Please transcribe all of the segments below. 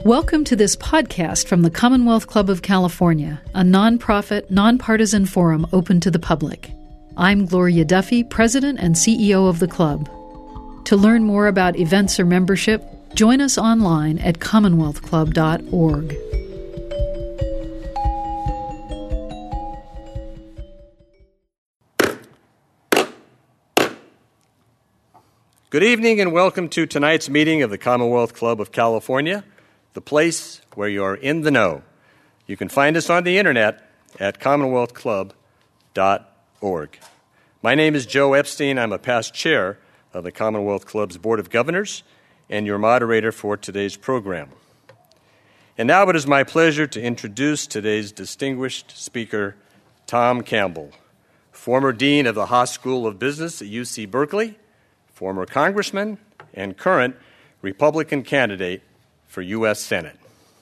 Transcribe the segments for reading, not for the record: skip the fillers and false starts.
Welcome to this podcast from the Commonwealth Club of California, a nonprofit, nonpartisan forum open to the public. I'm Gloria Duffy, President and CEO of the club. To learn more about events or membership, join us online at commonwealthclub.org. Good evening and welcome to tonight's meeting of the Commonwealth Club of California, the place where you're in the know. You can find us on the internet at commonwealthclub.org. My name is Joe Epstein. I'm a past chair of the Commonwealth Club's Board of Governors and your moderator for today's program. And now it is my pleasure to introduce today's distinguished speaker, Tom Campbell, former Dean of the Haas School of Business at UC Berkeley, former Congressman, and current Republican candidate for U.S. Senate.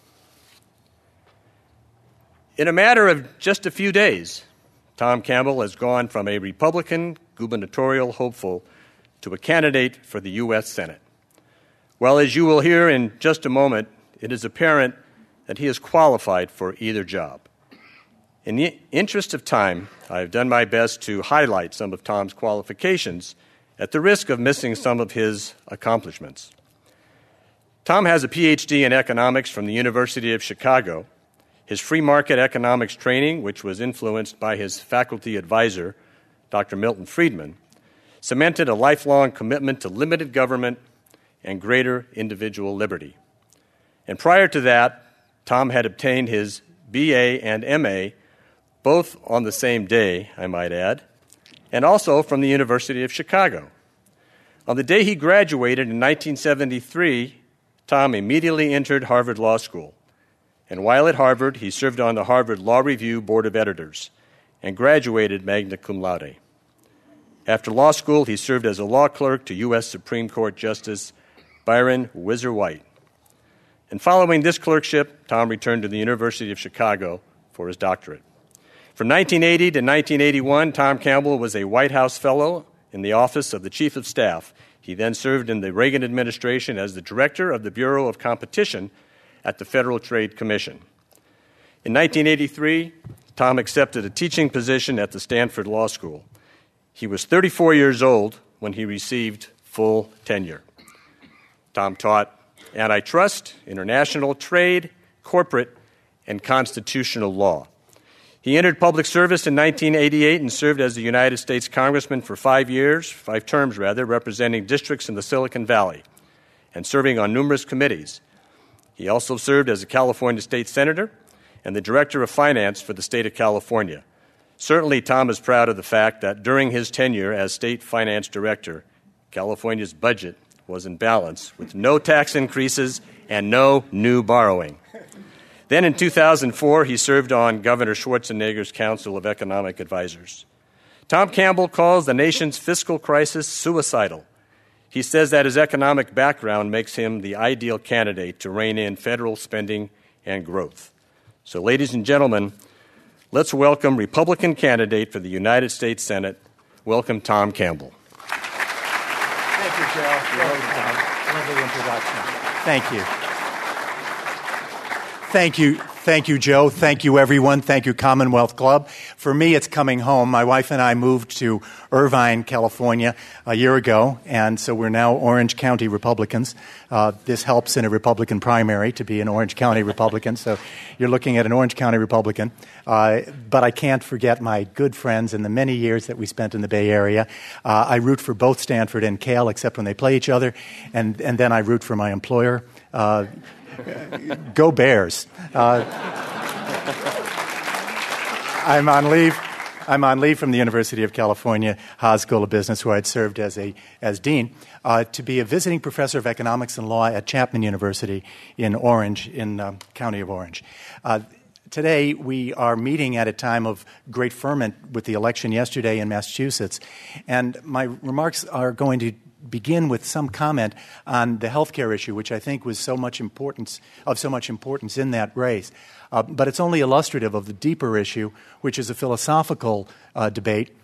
In a matter of just a few days, Tom Campbell has gone from a Republican gubernatorial hopeful to a candidate for the U.S. Senate. Well, as you will hear in just a moment, it is apparent that he is qualified for either job. In the interest of time, I have done my best to highlight some of Tom's qualifications at the risk of missing some of his accomplishments. Tom has a Ph.D. in economics from the University of Chicago. His free market economics training, which was influenced by his faculty advisor, Dr. Milton Friedman, cemented a lifelong commitment to limited government and greater individual liberty. And prior to that, Tom had obtained his B.A. and M.A., both on the same day, I might add, and also from the University of Chicago. On the day he graduated in 1973, Tom immediately entered Harvard Law School. And while at Harvard, he served on the Harvard Law Review Board of Editors and graduated magna cum laude. After law school, he served as a law clerk to U.S. Supreme Court Justice Byron Whizzer White. And following this clerkship, Tom returned to the University of Chicago for his doctorate. From 1980 to 1981, Tom Campbell was a White House Fellow in the Office of the Chief of Staff. He then served in the Reagan administration as the Director of the Bureau of Competition at the Federal Trade Commission. In 1983, Tom accepted a teaching position at the Stanford Law School. He was 34 years old when he received full tenure. Tom taught antitrust, international trade, corporate, and constitutional law. He entered public service in 1988 and served as a United States Congressman for 5 terms, representing districts in the Silicon Valley and serving on numerous committees. He also served as a California State Senator and the Director of Finance for the state of California. Certainly, Tom is proud of the fact that during his tenure as State Finance Director, California's budget was in balance with no tax increases and no new borrowing. Then in 2004, he served on Governor Schwarzenegger's Council of Economic Advisors. Tom Campbell calls the nation's fiscal crisis suicidal. He says that his economic background makes him the ideal candidate to rein in federal spending and growth. So, ladies and gentlemen, let's welcome Republican candidate for the United States Senate. Welcome, Tom Campbell. Thank you, Joe. Lovely introduction. Thank you. Thank you, Joe. Thank you, everyone. Thank you, Commonwealth Club. For me, it's coming home. My wife and I moved to Irvine, California a year ago, and so we're now Orange County Republicans. This helps in a Republican primary to be an Orange County Republican, so you're looking at an Orange County Republican. But I can't forget my good friends and the many years that we spent in the Bay Area. I root for both Stanford and Cal, except when they play each other, and then I root for my employer. Go Bears. I'm on leave from the University of California Haas School of Business, where I'd served as dean, to be a visiting professor of economics and law at Chapman University in Orange, in County of Orange. Today, we are meeting at a time of great ferment with the election yesterday in Massachusetts, and my remarks are going to begin with some comment on the healthcare issue, which I think was of so much importance in that race. But it's only illustrative of the deeper issue, which is a philosophical debate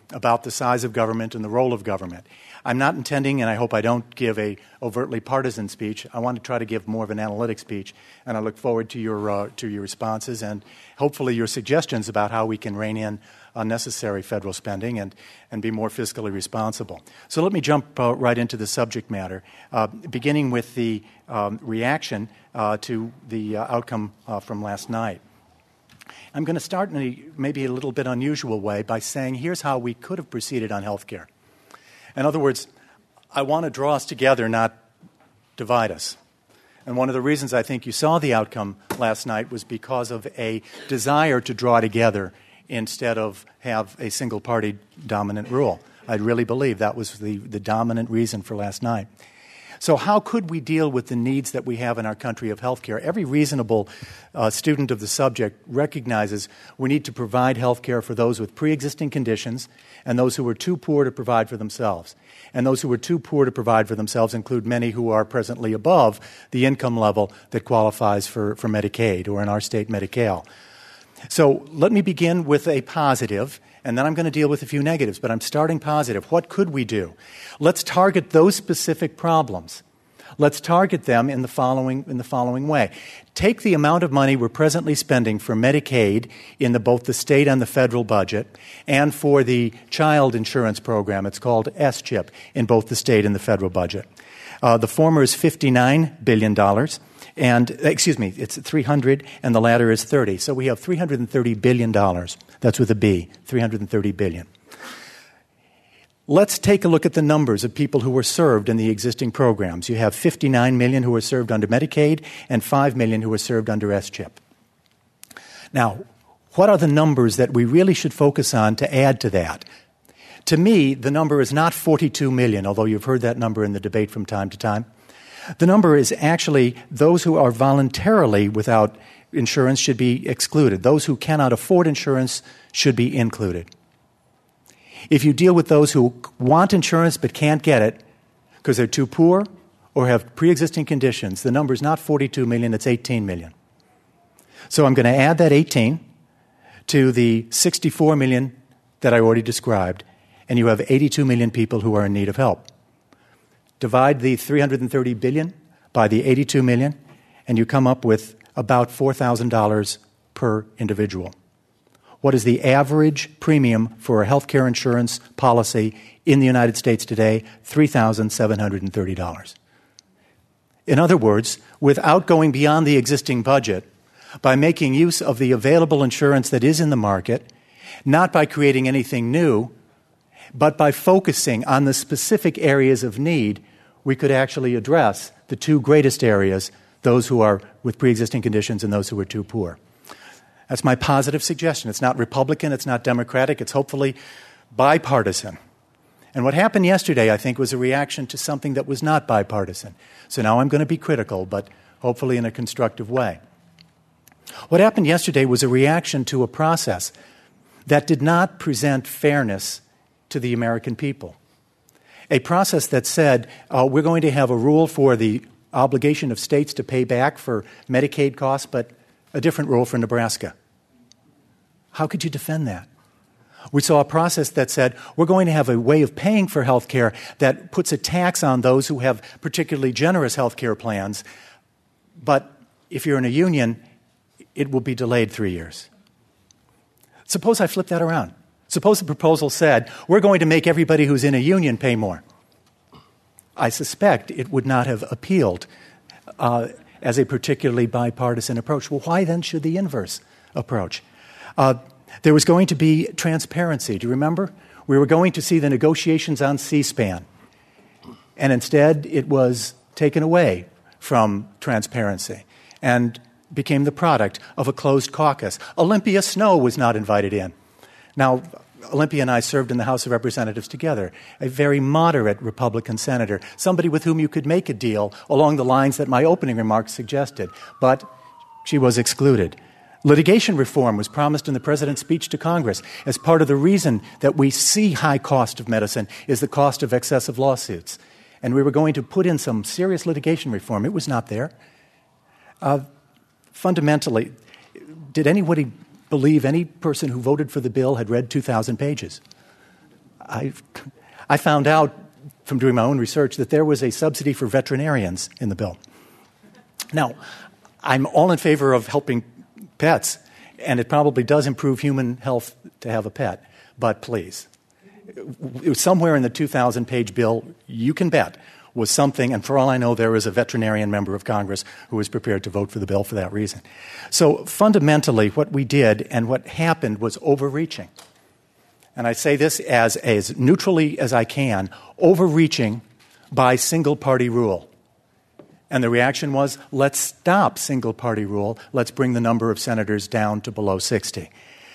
about the size of government and the role of government. I'm not intending, and I hope I don't give a overtly partisan speech. I want to try to give more of an analytic speech, and I look forward to your responses and hopefully your suggestions about how we can rein in unnecessary federal spending and be more fiscally responsible. So let me jump right into the subject matter, beginning with the reaction to the outcome from last night. I'm going to start in maybe a little bit unusual way by saying here's how we could have proceeded on health care. In other words, I want to draw us together, not divide us. And one of the reasons I think you saw the outcome last night was because of a desire to draw together instead of have a single-party dominant rule. I really believe that was the dominant reason for last night. So how could we deal with the needs that we have in our country of health care? Every reasonable student of the subject recognizes we need to provide health care for those with pre-existing conditions and those who are too poor to provide for themselves. And those who are too poor to provide for themselves include many who are presently above the income level that qualifies for Medicaid, or in our state, Medi-Cal. So let me begin with a positive, and then I'm going to deal with a few negatives, but I'm starting positive. What could we do? Let's target those specific problems. Let's target them in the following way. Take the amount of money we're presently spending for Medicaid in both the state and the federal budget, and for the child insurance program. It's called S-CHIP in both the state and the federal budget. The former is $59 billion. It's 300, and the latter is 30. So we have $330 billion. That's with a B, 330 billion. Let's take a look at the numbers of people who were served in the existing programs. You have 59 million who were served under Medicaid and 5 million who were served under S-CHIP. Now, what are the numbers that we really should focus on to add to that? To me, the number is not 42 million, although you've heard that number in the debate from time to time. The number is actually those who are voluntarily without insurance should be excluded. Those who cannot afford insurance should be included. If you deal with those who want insurance but can't get it because they're too poor or have pre-existing conditions, the number is not 42 million, it's 18 million. So I'm going to add that 18 to the 64 million that I already described, and you have 82 million people who are in need of help. Divide the 330 billion by the 82 million, and you come up with about $4,000 per individual. What is the average premium for a health care insurance policy in the United States today? $3,730. In other words, without going beyond the existing budget, by making use of the available insurance that is in the market, not by creating anything new, but by focusing on the specific areas of need, we could actually address the two greatest areas, those who are with pre-existing conditions and those who are too poor. That's my positive suggestion. It's not Republican, it's not Democratic, it's hopefully bipartisan. And what happened yesterday, I think, was a reaction to something that was not bipartisan. So now I'm going to be critical, but hopefully in a constructive way. What happened yesterday was a reaction to a process that did not present fairness to the American people. A process that said, we're going to have a rule for the obligation of states to pay back for Medicaid costs, but a different rule for Nebraska. How could you defend that? We saw a process that said, we're going to have a way of paying for health care that puts a tax on those who have particularly generous health care plans, but if you're in a union, it will be delayed 3 years. Suppose I flip that around. Suppose the proposal said, we're going to make everybody who's in a union pay more. I suspect it would not have appealed as a particularly bipartisan approach. Well, why then should the inverse approach? There was going to be transparency. Do you remember? We were going to see the negotiations on C-SPAN, and instead it was taken away from transparency and became the product of a closed caucus. Olympia Snowe was not invited in. Now, Olympia and I served in the House of Representatives together, a very moderate Republican senator, somebody with whom you could make a deal along the lines that my opening remarks suggested, but she was excluded. Litigation reform was promised in the President's speech to Congress as part of the reason that we see high cost of medicine is the cost of excessive lawsuits. And we were going to put in some serious litigation reform. It was not there. Fundamentally, did anybody believe any person who voted for the bill had read 2,000 pages? I found out from doing my own research that there was a subsidy for veterinarians in the bill. Now, I'm all in favor of helping pets, and it probably does improve human health to have a pet. But please, it was somewhere in the 2,000-page bill, you can bet, was something, and for all I know, there was a veterinarian member of Congress who was prepared to vote for the bill for that reason. So fundamentally, what we did and what happened was overreaching. And I say this as neutrally as I can, overreaching by single-party rule. And the reaction was, let's stop single-party rule. Let's bring the number of senators down to below 60.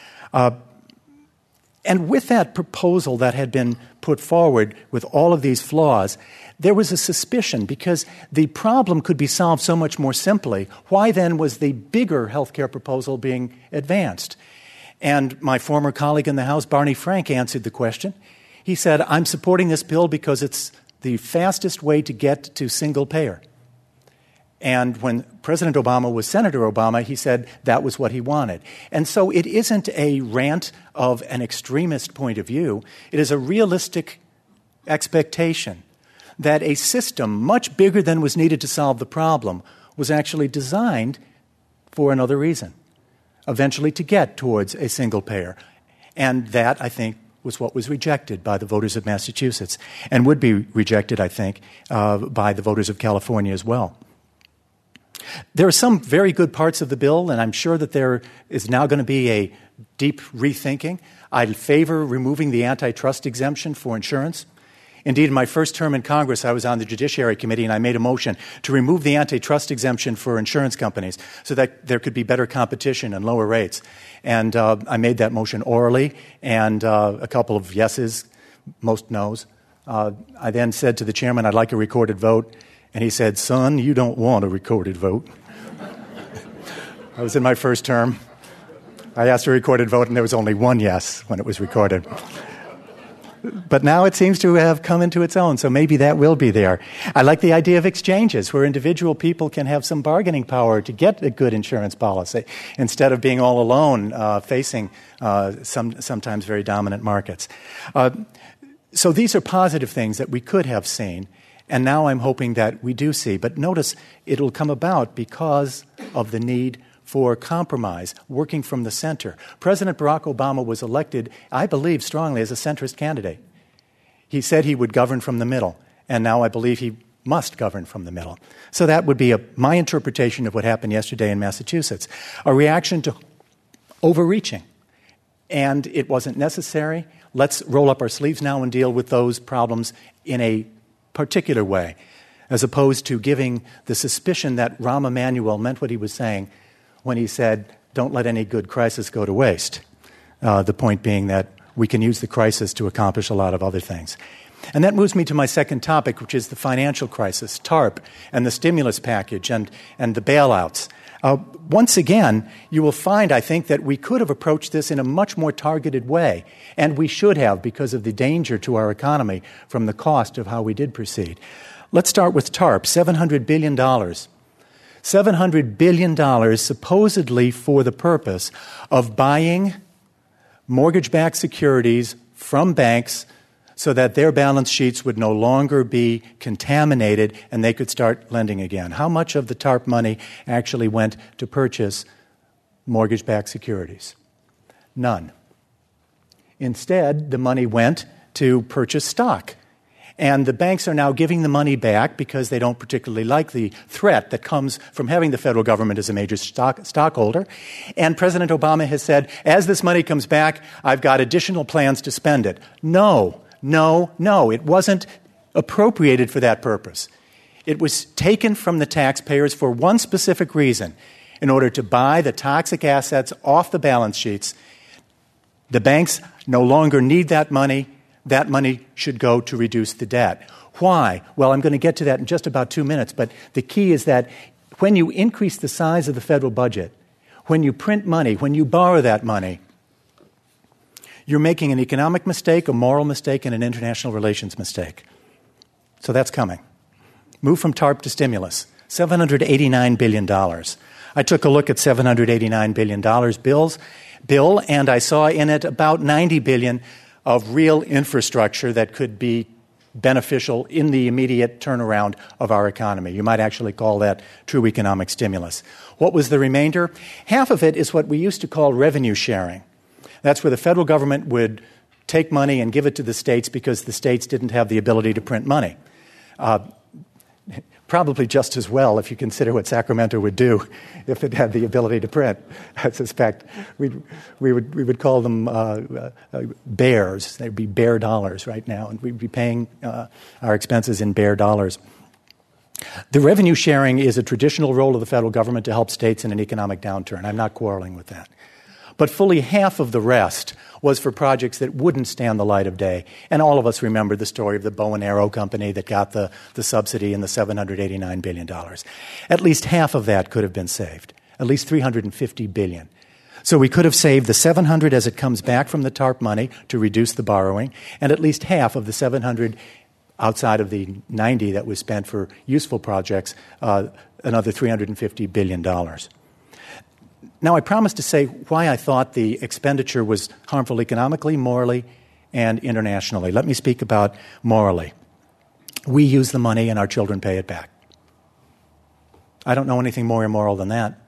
And with that proposal that had been put forward with all of these flaws, there was a suspicion because the problem could be solved so much more simply. Why then was the bigger health care proposal being advanced? And my former colleague in the House, Barney Frank, answered the question. He said, I'm supporting this bill because it's the fastest way to get to single payer. And when President Obama was Senator Obama, he said that was what he wanted. And so it isn't a rant of an extremist point of view. It is a realistic expectation that a system much bigger than was needed to solve the problem was actually designed for another reason, eventually to get towards a single payer. And that, I think, was what was rejected by the voters of Massachusetts and would be rejected, I think, by the voters of California as well. There are some very good parts of the bill, and I'm sure that there is now going to be a deep rethinking. I favor removing the antitrust exemption for insurance. Indeed, in my first term in Congress, I was on the Judiciary Committee, and I made a motion to remove the antitrust exemption for insurance companies so that there could be better competition and lower rates. And I made that motion orally, and a couple of yeses, most noes. I then said to the chairman, I'd like a recorded vote. And he said, son, you don't want a recorded vote. I was in my first term. I asked for a recorded vote, and there was only one yes when it was recorded. But now it seems to have come into its own, so maybe that will be there. I like the idea of exchanges, where individual people can have some bargaining power to get a good insurance policy, instead of being all alone facing sometimes very dominant markets. So these are positive things that we could have seen. And now I'm hoping that we do see. But notice it'll come about because of the need for compromise, working from the center. President Barack Obama was elected, I believe strongly, as a centrist candidate. He said he would govern from the middle, and now I believe he must govern from the middle. So that would be my interpretation of what happened yesterday in Massachusetts, a reaction to overreaching. And it wasn't necessary. Let's roll up our sleeves now and deal with those problems in a particular way, as opposed to giving the suspicion that Rahm Emanuel meant what he was saying when he said, don't let any good crisis go to waste. The point being that we can use the crisis to accomplish a lot of other things. And that moves me to my second topic, which is the financial crisis, TARP, and the stimulus package and the bailouts. Once again, you will find, I think, that we could have approached this in a much more targeted way, and we should have because of the danger to our economy from the cost of how we did proceed. Let's start with TARP, $700 billion. $700 billion supposedly for the purpose of buying mortgage-backed securities from banks so that their balance sheets would no longer be contaminated and they could start lending again. How much of the TARP money actually went to purchase mortgage-backed securities? None. Instead, the money went to purchase stock. And the banks are now giving the money back because they don't particularly like the threat that comes from having the federal government as a major stockholder. And President Obama has said, as this money comes back, I've got additional plans to spend it. No. It wasn't appropriated for that purpose. It was taken from the taxpayers for one specific reason, in order to buy the toxic assets off the balance sheets. The banks no longer need that money. That money should go to reduce the debt. Why? Well, I'm going to get to that in just about 2 minutes, but the key is that when you increase the size of the federal budget, when you print money, when you borrow that money, you're making an economic mistake, a moral mistake, and an international relations mistake. So that's coming. Move from TARP to stimulus, $789 billion. I took a look at $789 billion bill, and I saw in it about $90 billion of real infrastructure that could be beneficial in the immediate turnaround of our economy. You might actually call that true economic stimulus. What was the remainder? Half of it is what we used to call revenue sharing. That's where the federal government would take money and give it to the states because the states didn't have the ability to print money. Probably just as well if you consider what Sacramento would do if it had the ability to print. I suspect we would call them bears. They'd be bear dollars right now, and we'd be paying our expenses in bear dollars. The revenue sharing is a traditional role of the federal government to help states in an economic downturn. I'm not quarreling with that. But fully half of the rest was for projects that wouldn't stand the light of day. And all of us remember the story of the bow and arrow company that got the subsidy and the $789 billion. At least half of that could have been saved, at least $350 billion. So we could have saved the $700 as it comes back from the TARP money to reduce the borrowing, and at least half of the $700 outside of the $90 that was spent for useful projects, another $350 billion. Now, I promised to say why I thought the expenditure was harmful economically, morally, and internationally. Let me speak about morally. We use the money and our children pay it back. I don't know anything more immoral than that.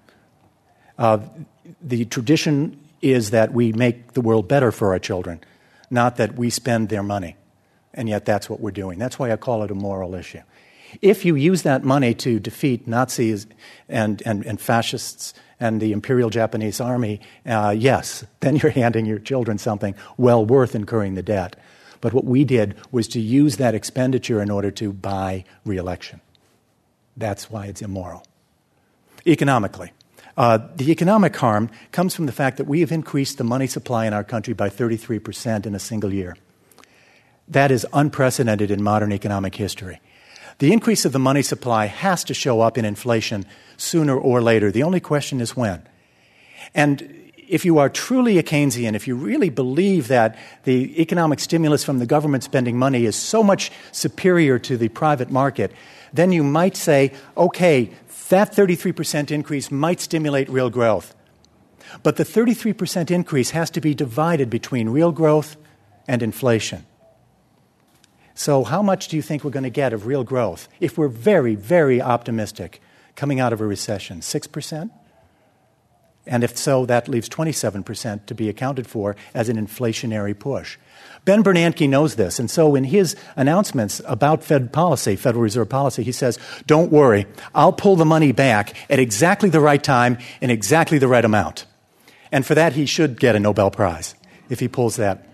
The tradition is that we make the world better for our children, not that we spend their money. And yet that's what we're doing. That's why I call it a moral issue. If you use that money to defeat Nazis and fascists and the Imperial Japanese Army, yes, then you're handing your children something well worth incurring the debt. But what we did was to use that expenditure in order to buy re-election. That's why it's immoral. Economically, the economic harm comes from the fact that we have increased the money supply in our country by 33% in a single year. That is unprecedented in modern economic history. The increase of the money supply has to show up in inflation sooner or later. The only question is when. And if you are truly a Keynesian, if you really believe that the economic stimulus from the government spending money is so much superior to the private market, then you might say, okay, that 33% increase might stimulate real growth. But the 33% increase has to be divided between real growth and inflation. So how much do you think we're going to get of real growth if we're very, very optimistic coming out of a recession? 6%? And if so, that leaves 27% to be accounted for as an inflationary push. Ben Bernanke knows this, and so in his announcements about Fed policy, Federal Reserve policy, he says, don't worry, I'll pull the money back at exactly the right time in exactly the right amount. And for that, he should get a Nobel Prize if he pulls that.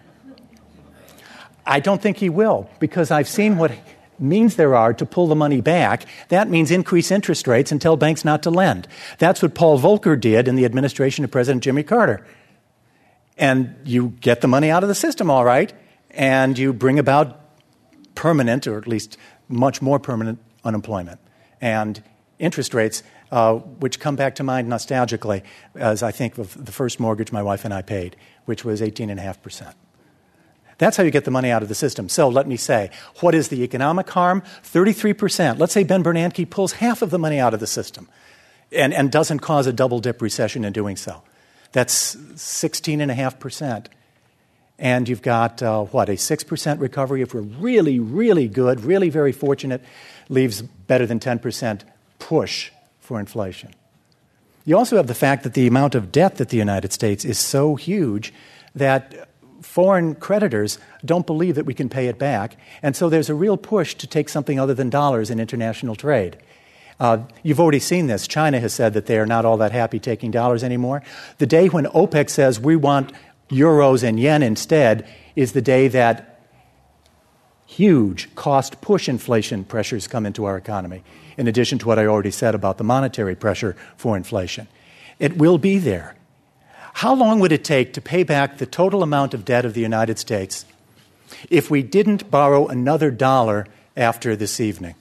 I don't think he will, because I've seen what means there are to pull the money back. That means increase interest rates and tell banks not to lend. That's what Paul Volcker did in the administration of President Jimmy Carter. And you get the money out of the system, all right, and you bring about permanent, or at least much more permanent, unemployment. And interest rates, which come back to mind nostalgically, as I think of the first mortgage my wife and I paid, which was 18.5%. That's how you get the money out of the system. So let me say, what is the economic harm? 33%. Let's say Ben Bernanke pulls half of the money out of the system and doesn't cause a double-dip recession in doing so. That's 16.5%. And you've got, a 6% recovery if we're really, really good, really very fortunate, leaves better than 10% push for inflation. You also have the fact that the amount of debt that the United States is so huge that foreign creditors don't believe that we can pay it back, and so there's a real push to take something other than dollars in international trade. You've already seen this. China has said that they are not all that happy taking dollars anymore. The day when OPEC says we want euros and yen instead is the day that huge cost push inflation pressures come into our economy, in addition to what I already said about the monetary pressure for inflation. It will be there. How long would it take to pay back the total amount of debt of the United States if we didn't borrow another dollar after this evening?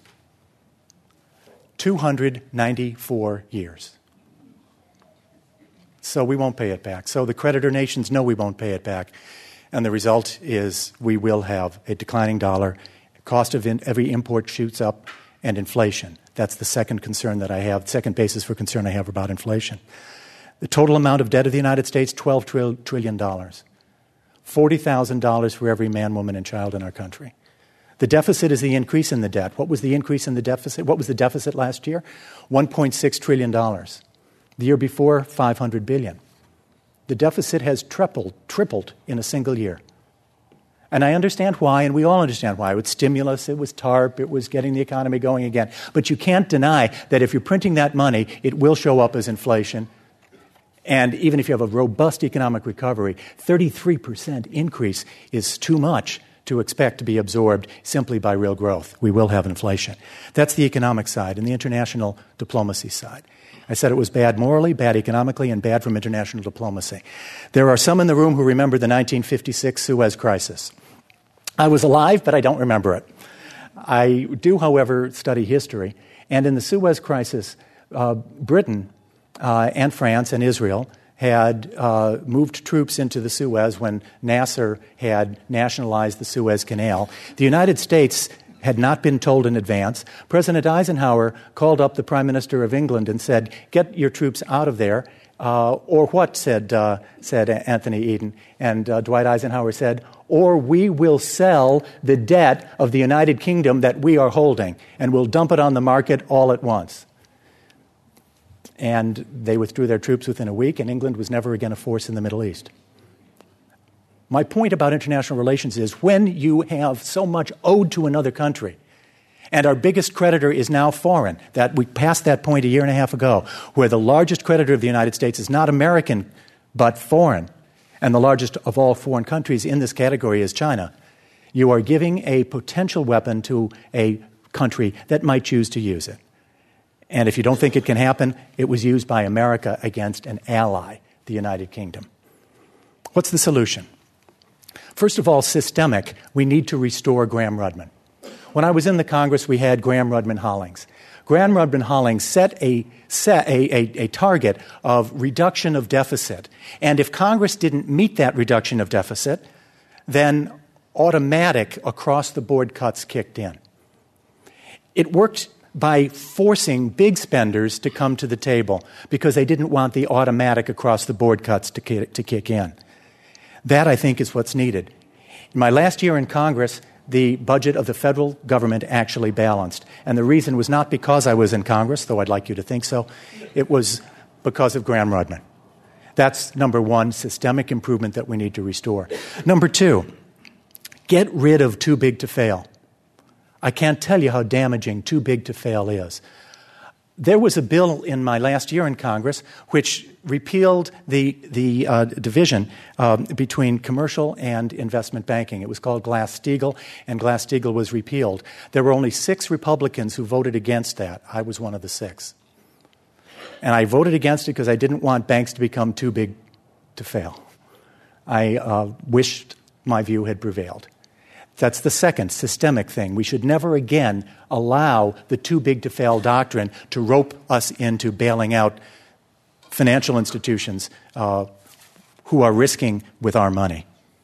294 years. So we won't pay it back. So the creditor nations know we won't pay it back. And the result is we will have a declining dollar, cost of every import shoots up, and inflation. That's the second concern that I have, second basis for concern I have about inflation. The total amount of debt of the United States, $12 trillion. $40,000 for every man, woman, and child in our country. The deficit is the increase in the debt. What was the increase in the deficit? What was the deficit last year? $1.6 trillion. The year before, $500 billion. The deficit has tripled in a single year. And I understand why, and we all understand why. It was stimulus, it was TARP, it was getting the economy going again. But you can't deny that if you're printing that money, it will show up as inflation. And even if you have a robust economic recovery, 33% increase is too much to expect to be absorbed simply by real growth. We will have inflation. That's the economic side and the international diplomacy side. I said it was bad morally, bad economically, and bad from international diplomacy. There are some in the room who remember the 1956 Suez Crisis. I was alive, but I don't remember it. I do, however, study history. And in the Suez Crisis, Britain and France and Israel had moved troops into the Suez when Nasser had nationalized the Suez Canal. The United States had not been told in advance. President Eisenhower called up the Prime Minister of England and said, "Get your troops out of there." Or what, said Anthony Eden. And Dwight Eisenhower said, "Or we will sell the debt of the United Kingdom that we are holding, and we'll dump it on the market all at once." And they withdrew their troops within a week, and England was never again a force in the Middle East. My point about international relations is when you have so much owed to another country, and our biggest creditor is now foreign, that we passed that point a year and a half ago, where the largest creditor of the United States is not American, but foreign, and the largest of all foreign countries in this category is China. You are giving a potential weapon to a country that might choose to use it. And if you don't think it can happen, it was used by America against an ally, the United Kingdom. What's the solution? First of all, systemic. We need to restore Gramm-Rudman. When I was in the Congress, we had Gramm-Rudman-Hollings. Gramm-Rudman-Hollings set a target of reduction of deficit. And if Congress didn't meet that reduction of deficit, then automatic across-the-board cuts kicked in. It worked by forcing big spenders to come to the table because they didn't want the automatic across-the-board cuts to kick in. That, I think, is what's needed. In my last year in Congress, the budget of the federal government actually balanced. And the reason was not because I was in Congress, though I'd like you to think so. It was because of Gramm-Rudman. That's number one, systemic improvement that we need to restore. Number two, get rid of too big to fail. I can't tell you how damaging too big to fail is. There was a bill in my last year in Congress which repealed the division between commercial and investment banking. It was called Glass-Steagall, and Glass-Steagall was repealed. There were only 6 Republicans who voted against that. I was one of the 6. And I voted against it because I didn't want banks to become too big to fail. I wished my view had prevailed. That's the second systemic thing. We should never again allow the too big to fail doctrine to rope us into bailing out financial institutions who are risking with our money.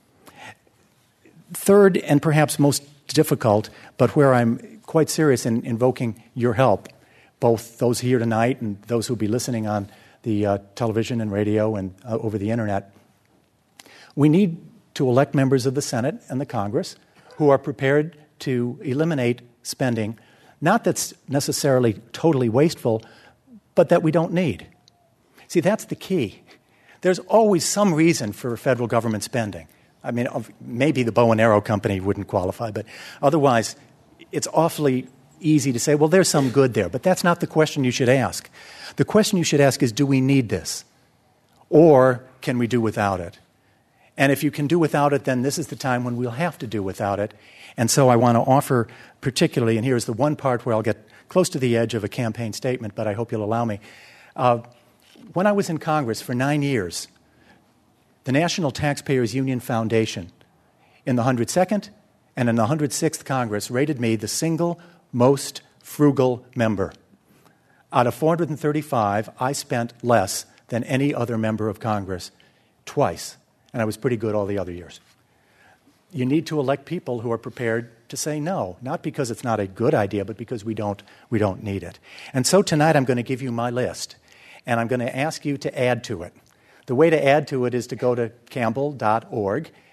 Third, and perhaps most difficult, but where I'm quite serious in invoking your help, both those here tonight and those who will be listening on the television and radio and over the internet, we need to elect members of the Senate and the Congress who are prepared to eliminate spending, not that's necessarily totally wasteful, but that we don't need. See, that's the key. There's always some reason for federal government spending. I mean, maybe the bow and arrow company wouldn't qualify, but otherwise it's awfully easy to say, well, there's some good there. But that's not the question you should ask. The question you should ask is, do we need this? Or can we do without it? And if you can do without it, then this is the time when we'll have to do without it. And so I want to offer particularly, and here's the one part where I'll get close to the edge of a campaign statement, but I hope you'll allow me. When I was in Congress for 9 years, the National Taxpayers Union Foundation in the 102nd and in the 106th Congress rated me the single most frugal member. Out of 435, I spent less than any other member of Congress twice. And I was pretty good all the other years. You need to elect people who are prepared to say no, not because it's not a good idea, but because we don't need it. And so tonight I'm going to give you my list, and I'm going to ask you to add to it. The way to add to it is to go to campbell.org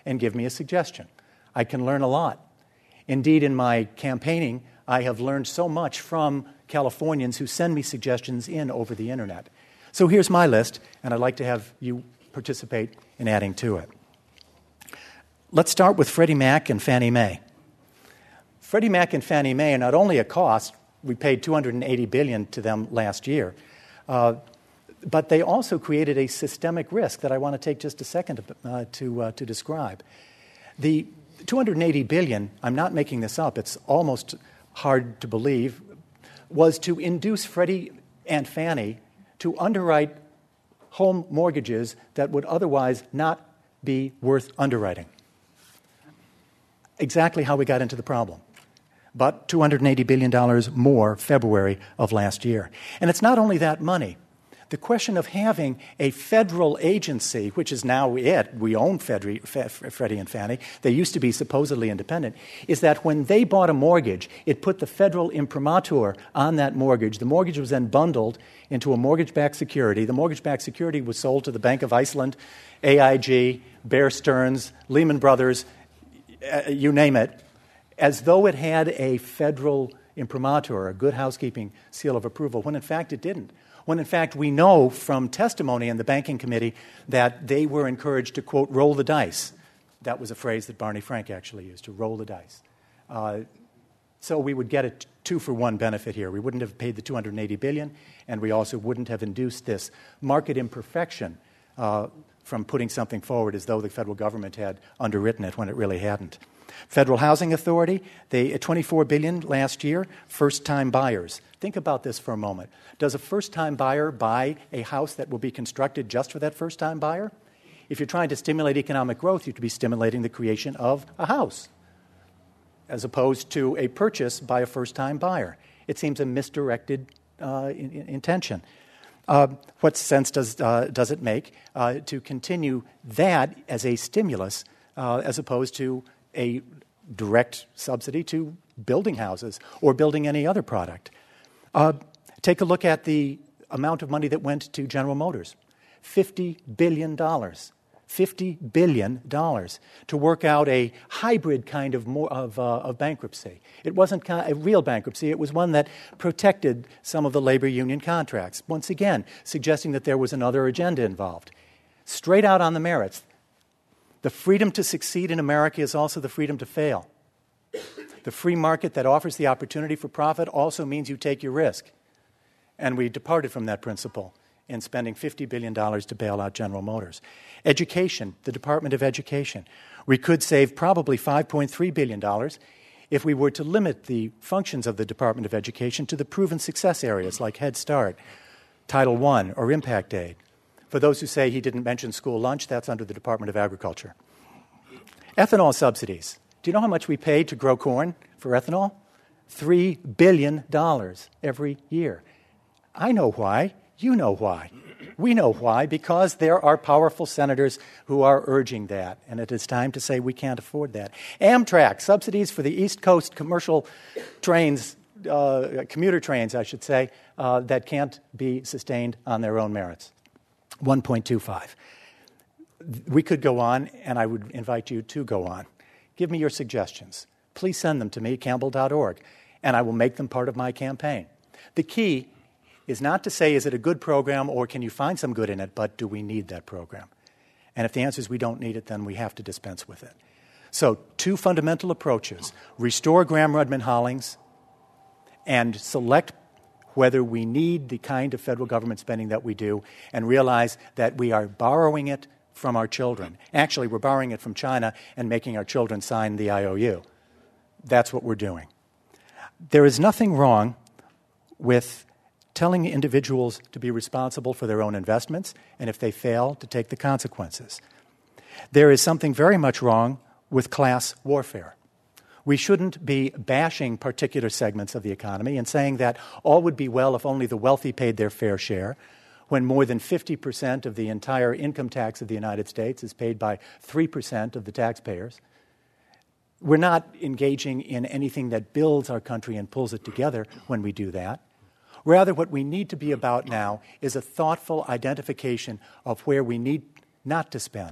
and give me a suggestion. I can learn a lot. Indeed, in my campaigning, I have learned so much from Californians who send me suggestions in over the internet. So here's my list, and I'd like to have you participate in adding to it. Let's start with Freddie Mac and Fannie Mae. Freddie Mac and Fannie Mae are not only a cost, we paid $280 billion to them last year, but they also created a systemic risk that I want to take just a second to describe. The $280 billion, I'm not making this up, it's almost hard to believe, was to induce Freddie and Fannie to underwrite home mortgages that would otherwise not be worth underwriting. Exactly how we got into the problem. But $280 billion more February of last year. And it's not only that money. The question of having a federal agency, which is now it, we own Freddie and Fannie, they used to be supposedly independent, is that when they bought a mortgage, it put the federal imprimatur on that mortgage. The mortgage was then bundled into a mortgage-backed security. The mortgage-backed security was sold to the Bank of Iceland, AIG, Bear Stearns, Lehman Brothers, you name it, as though it had a federal imprimatur, a good housekeeping seal of approval, when in fact it didn't. When in fact we know from testimony in the banking committee that they were encouraged to, quote, roll the dice. That was a phrase that Barney Frank actually used, to roll the dice. So we would get a two-for-one benefit here. We wouldn't have paid the $280 billion, and we also wouldn't have induced this market imperfection from putting something forward as though the federal government had underwritten it when it really hadn't. Federal Housing Authority, they $24 billion last year, first-time buyers. Think about this for a moment. Does a first-time buyer buy a house that will be constructed just for that first-time buyer? If you're trying to stimulate economic growth, you could be stimulating the creation of a house as opposed to a purchase by a first-time buyer. It seems a misdirected intention. What sense does it make to continue that as a stimulus as opposed to a direct subsidy to building houses or building any other product? Take a look at the amount of money that went to General Motors. $50 billion. $50 billion to work out a hybrid kind of bankruptcy. It wasn't a real bankruptcy. It was one that protected some of the labor union contracts, once again suggesting that there was another agenda involved. Straight out on the merits. The freedom to succeed in America is also the freedom to fail. The free market that offers the opportunity for profit also means you take your risk. And we departed from that principle in spending $50 billion to bail out General Motors. Education, the Department of Education. We could save probably $5.3 billion if we were to limit the functions of the Department of Education to the proven success areas like Head Start, Title I, or Impact Aid. For those who say he didn't mention school lunch, that's under the Department of Agriculture. Ethanol subsidies. Do you know how much we pay to grow corn for ethanol? $3 billion every year. I know why. You know why. We know why, because there are powerful senators who are urging that, and it is time to say we can't afford that. Amtrak, subsidies for the East Coast commercial trains, commuter trains, I should say, that can't be sustained on their own merits. 1.25. We could go on, and I would invite you to go on. Give me your suggestions. Please send them to me, campbell.org, and I will make them part of my campaign. The key is not to say, is it a good program or can you find some good in it, but do we need that program? And if the answer is we don't need it, then we have to dispense with it. So 2 fundamental approaches. Restore Gramm-Rudman-Hollings and select whether we need the kind of federal government spending that we do and realize that we are borrowing it from our children. Actually, we're borrowing it from China and making our children sign the IOU. That's what we're doing. There is nothing wrong with telling individuals to be responsible for their own investments, and if they fail, to take the consequences. There is something very much wrong with class warfare. We shouldn't be bashing particular segments of the economy and saying that all would be well if only the wealthy paid their fair share, when more than 50% of the entire income tax of the United States is paid by 3% of the taxpayers. We're not engaging in anything that builds our country and pulls it together when we do that. Rather, what we need to be about now is a thoughtful identification of where we need not to spend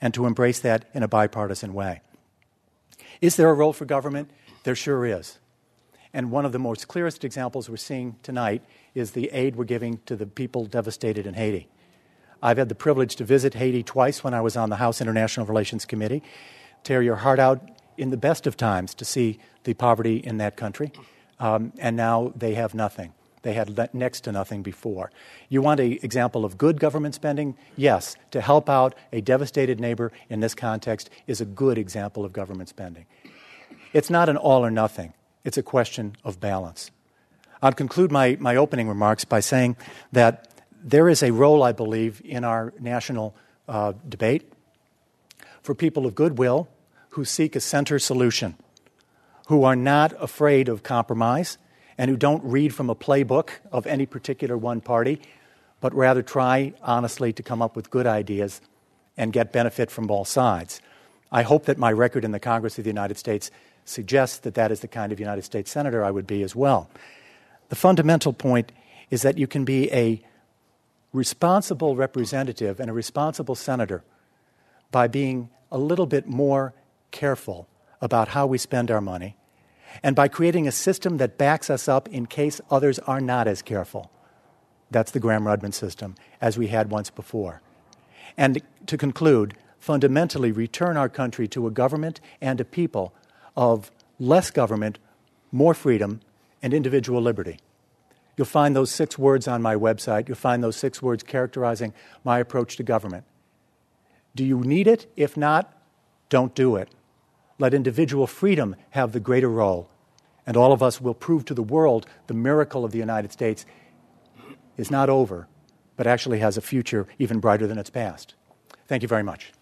and to embrace that in a bipartisan way. Is there a role for government? There sure is. And one of the most clearest examples we're seeing tonight is the aid we're giving to the people devastated in Haiti. I've had the privilege to visit Haiti twice when I was on the House International Relations Committee. Tear your heart out in the best of times to see the poverty in that country. And now they have nothing. They had next to nothing before. You want an example of good government spending? Yes. To help out a devastated neighbor in this context is a good example of government spending. It's not an all or nothing. It's a question of balance. I'll conclude my opening remarks by saying that there is a role, I believe, in our national debate for people of goodwill who seek a center solution, who are not afraid of compromise, and who don't read from a playbook of any particular one party, but rather try honestly to come up with good ideas and get benefit from all sides. I hope that my record in the Congress of the United States suggests that that is the kind of United States Senator I would be as well. The fundamental point is that you can be a responsible representative and a responsible senator by being a little bit more careful about how we spend our money, and by creating a system that backs us up in case others are not as careful. That's the Gramm-Rudman system, as we had once before. And to conclude, fundamentally return our country to a government and a people of less government, more freedom, and individual liberty. You'll find those 6 words on my website. You'll find those 6 words characterizing my approach to government. Do you need it? If not, don't do it. Let individual freedom have the greater role, and all of us will prove to the world the miracle of the United States is not over, but actually has a future even brighter than its past. Thank you very much.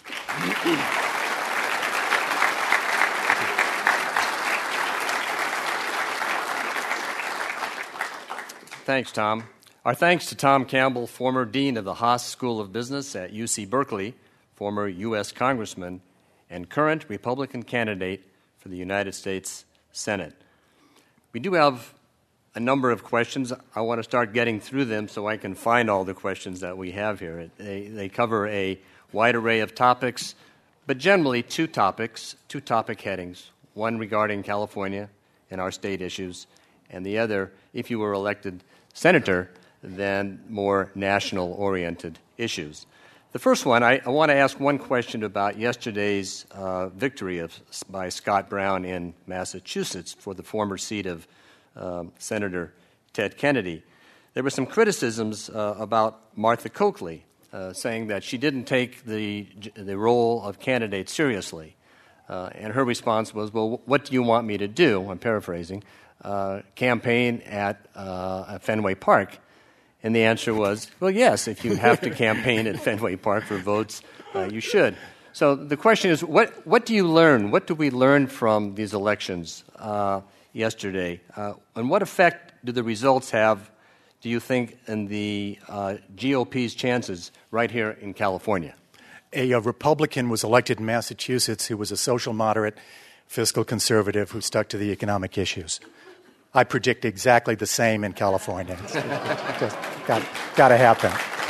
Thanks, Tom. Our thanks to Tom Campbell, former Dean of the Haas School of Business at UC Berkeley, former U.S. Congressman, and current Republican candidate for the United States Senate. We do have a number of questions. I want to start getting through them so I can find all the questions that we have here. They cover a wide array of topics, but generally two topic headings, one regarding California and our state issues, and the other, if you were elected senator, then more national-oriented issues. The first one, I want to ask one question about yesterday's victory by Scott Brown in Massachusetts for the former seat of Senator Ted Kennedy. There were some criticisms about Martha Coakley, saying that she didn't take the role of candidate seriously. And her response was, well, what do you want me to do? I'm paraphrasing. Campaign at Fenway Park. And the answer was, well, yes, if you have to campaign at Fenway Park for votes, you should. So the question is, what do you learn? What do we learn from these elections yesterday? And what effect do the results have, do you think, in the GOP's chances right here in California? A Republican was elected in Massachusetts who was a social moderate, fiscal conservative who stuck to the economic issues. I predict exactly the same in California. It's just got to happen.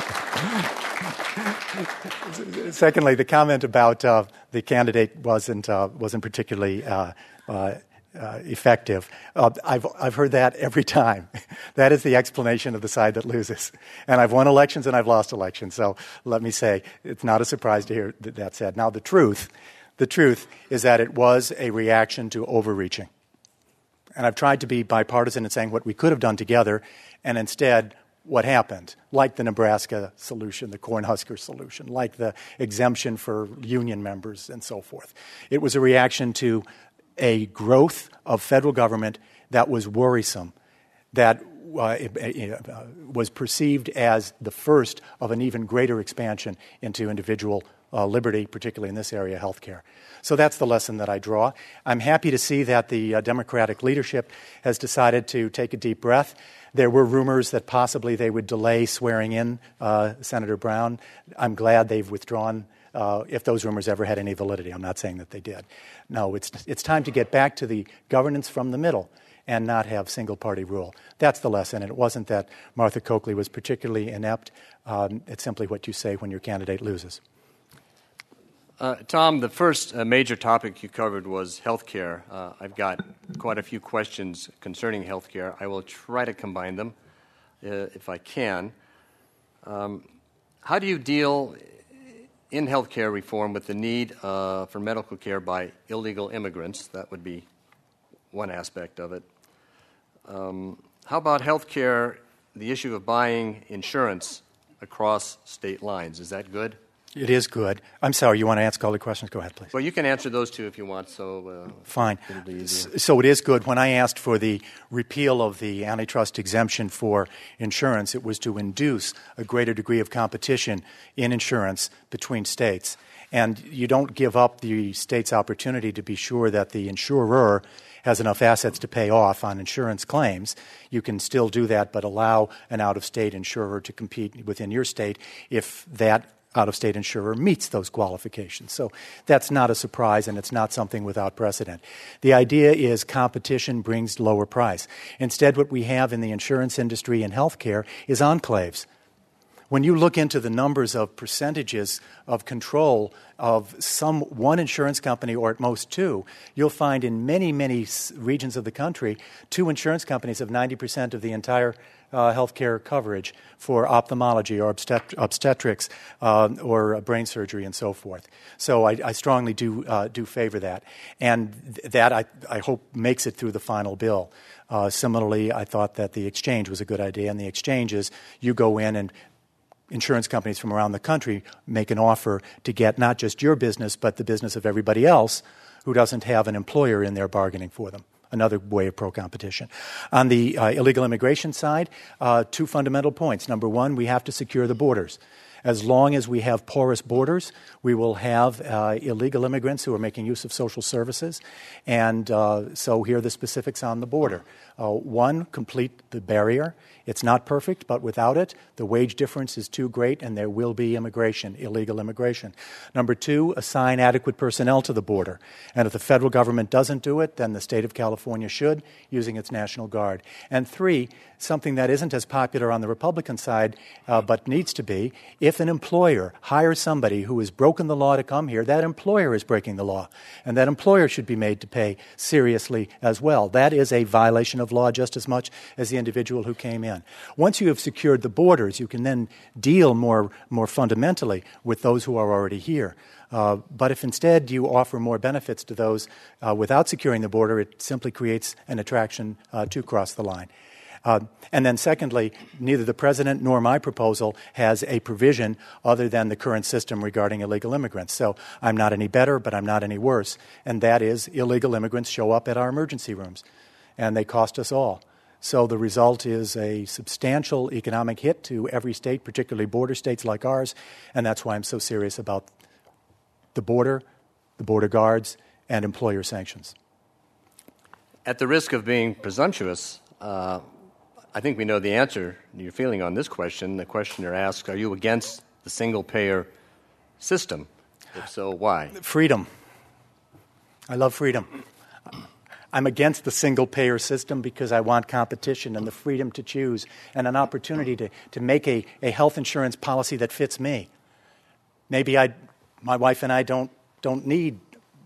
Secondly, the comment about the candidate wasn't particularly effective. I've heard that every time. That is the explanation of the side that loses. And I've won elections and I've lost elections. So let me say, it's not a surprise to hear that said. Now, the truth is that it was a reaction to overreaching. And I've tried to be bipartisan in saying what we could have done together, and instead, what happened, like the Nebraska solution, the Cornhusker solution, like the exemption for union members and so forth. It was a reaction to a growth of federal government that was worrisome, that was perceived as the first of an even greater expansion into individual liberty, particularly in this area, health care. So that's the lesson that I draw. I'm happy to see that the Democratic leadership has decided to take a deep breath. There were rumors that possibly they would delay swearing in Senator Brown. I'm glad they've withdrawn, if those rumors ever had any validity. I'm not saying that they did. No, it's time to get back to the governance from the middle and not have single-party rule. That's the lesson. And it wasn't that Martha Coakley was particularly inept. It's simply what you say when your candidate loses. Tom, the first major topic you covered was healthcare. I've got quite a few questions concerning healthcare. I will try to combine them if I can. How do you deal in healthcare reform with the need for medical care by illegal immigrants? That would be one aspect of it. How about healthcare, the issue of buying insurance across state lines? Is that good? It is good. I'm sorry, you want to ask all the questions? Go ahead, please. Well, you can answer those two if you want. Fine. It'll be easier. So it is good. When I asked for the repeal of the antitrust exemption for insurance, it was to induce a greater degree of competition in insurance between states. And you don't give up the state's opportunity to be sure that the insurer has enough assets to pay off on insurance claims. You can still do that, but allow an out-of-state insurer to compete within your state if that out-of-state insurer meets those qualifications. So that's not a surprise, and it's not something without precedent. The idea is competition brings lower price. Instead, what we have in the insurance industry and healthcare is enclaves. When you look into the numbers of percentages of control of one insurance company, or at most two, you'll find in many, many regions of the country, two insurance companies have 90% of the entire healthcare coverage for ophthalmology or obstetrics or brain surgery and so forth. So I strongly do favor that. And that, I hope, makes it through the final bill. Similarly, I thought that the exchange was a good idea. And the exchange is you go in and insurance companies from around the country make an offer to get not just your business, but the business of everybody else who doesn't have an employer in there bargaining for them. Another way of pro-competition. On the illegal immigration side, two fundamental points. Number one, we have to secure the borders. As long as we have porous borders, we will have illegal immigrants who are making use of social services. And so here are the specifics on the border. One, complete the barrier. It's not perfect, but without it, the wage difference is too great and there will be immigration, illegal immigration. Number two, assign adequate personnel to the border. And if the federal government doesn't do it, then the state of California should, using its National Guard. And three, something that isn't as popular on the Republican side, but needs to be, if an employer hires somebody who has broken the law to come here, that employer is breaking the law. And that employer should be made to pay seriously as well. That is a violation of law just as much as the individual who came in. Once you have secured the borders, you can then deal more fundamentally with those who are already here. But if instead you offer more benefits to those without securing the border, it simply creates an attraction to cross the line. And then secondly, neither the President nor my proposal has a provision other than the current system regarding illegal immigrants. So I'm not any better, but I'm not any worse. And that is illegal immigrants show up at our emergency rooms, and they cost us all. So the result is a substantial economic hit to every state, particularly border states like ours, and that's why I'm so serious about the border guards, and employer sanctions. At the risk of being presumptuous, I think we know the answer you're feeling on this question. The questioner asks, are you against the single-payer system? If so, why? Freedom. I love freedom. I'm against the single-payer system because I want competition and the freedom to choose and an opportunity to make a health insurance policy that fits me. Maybe my wife and I don't need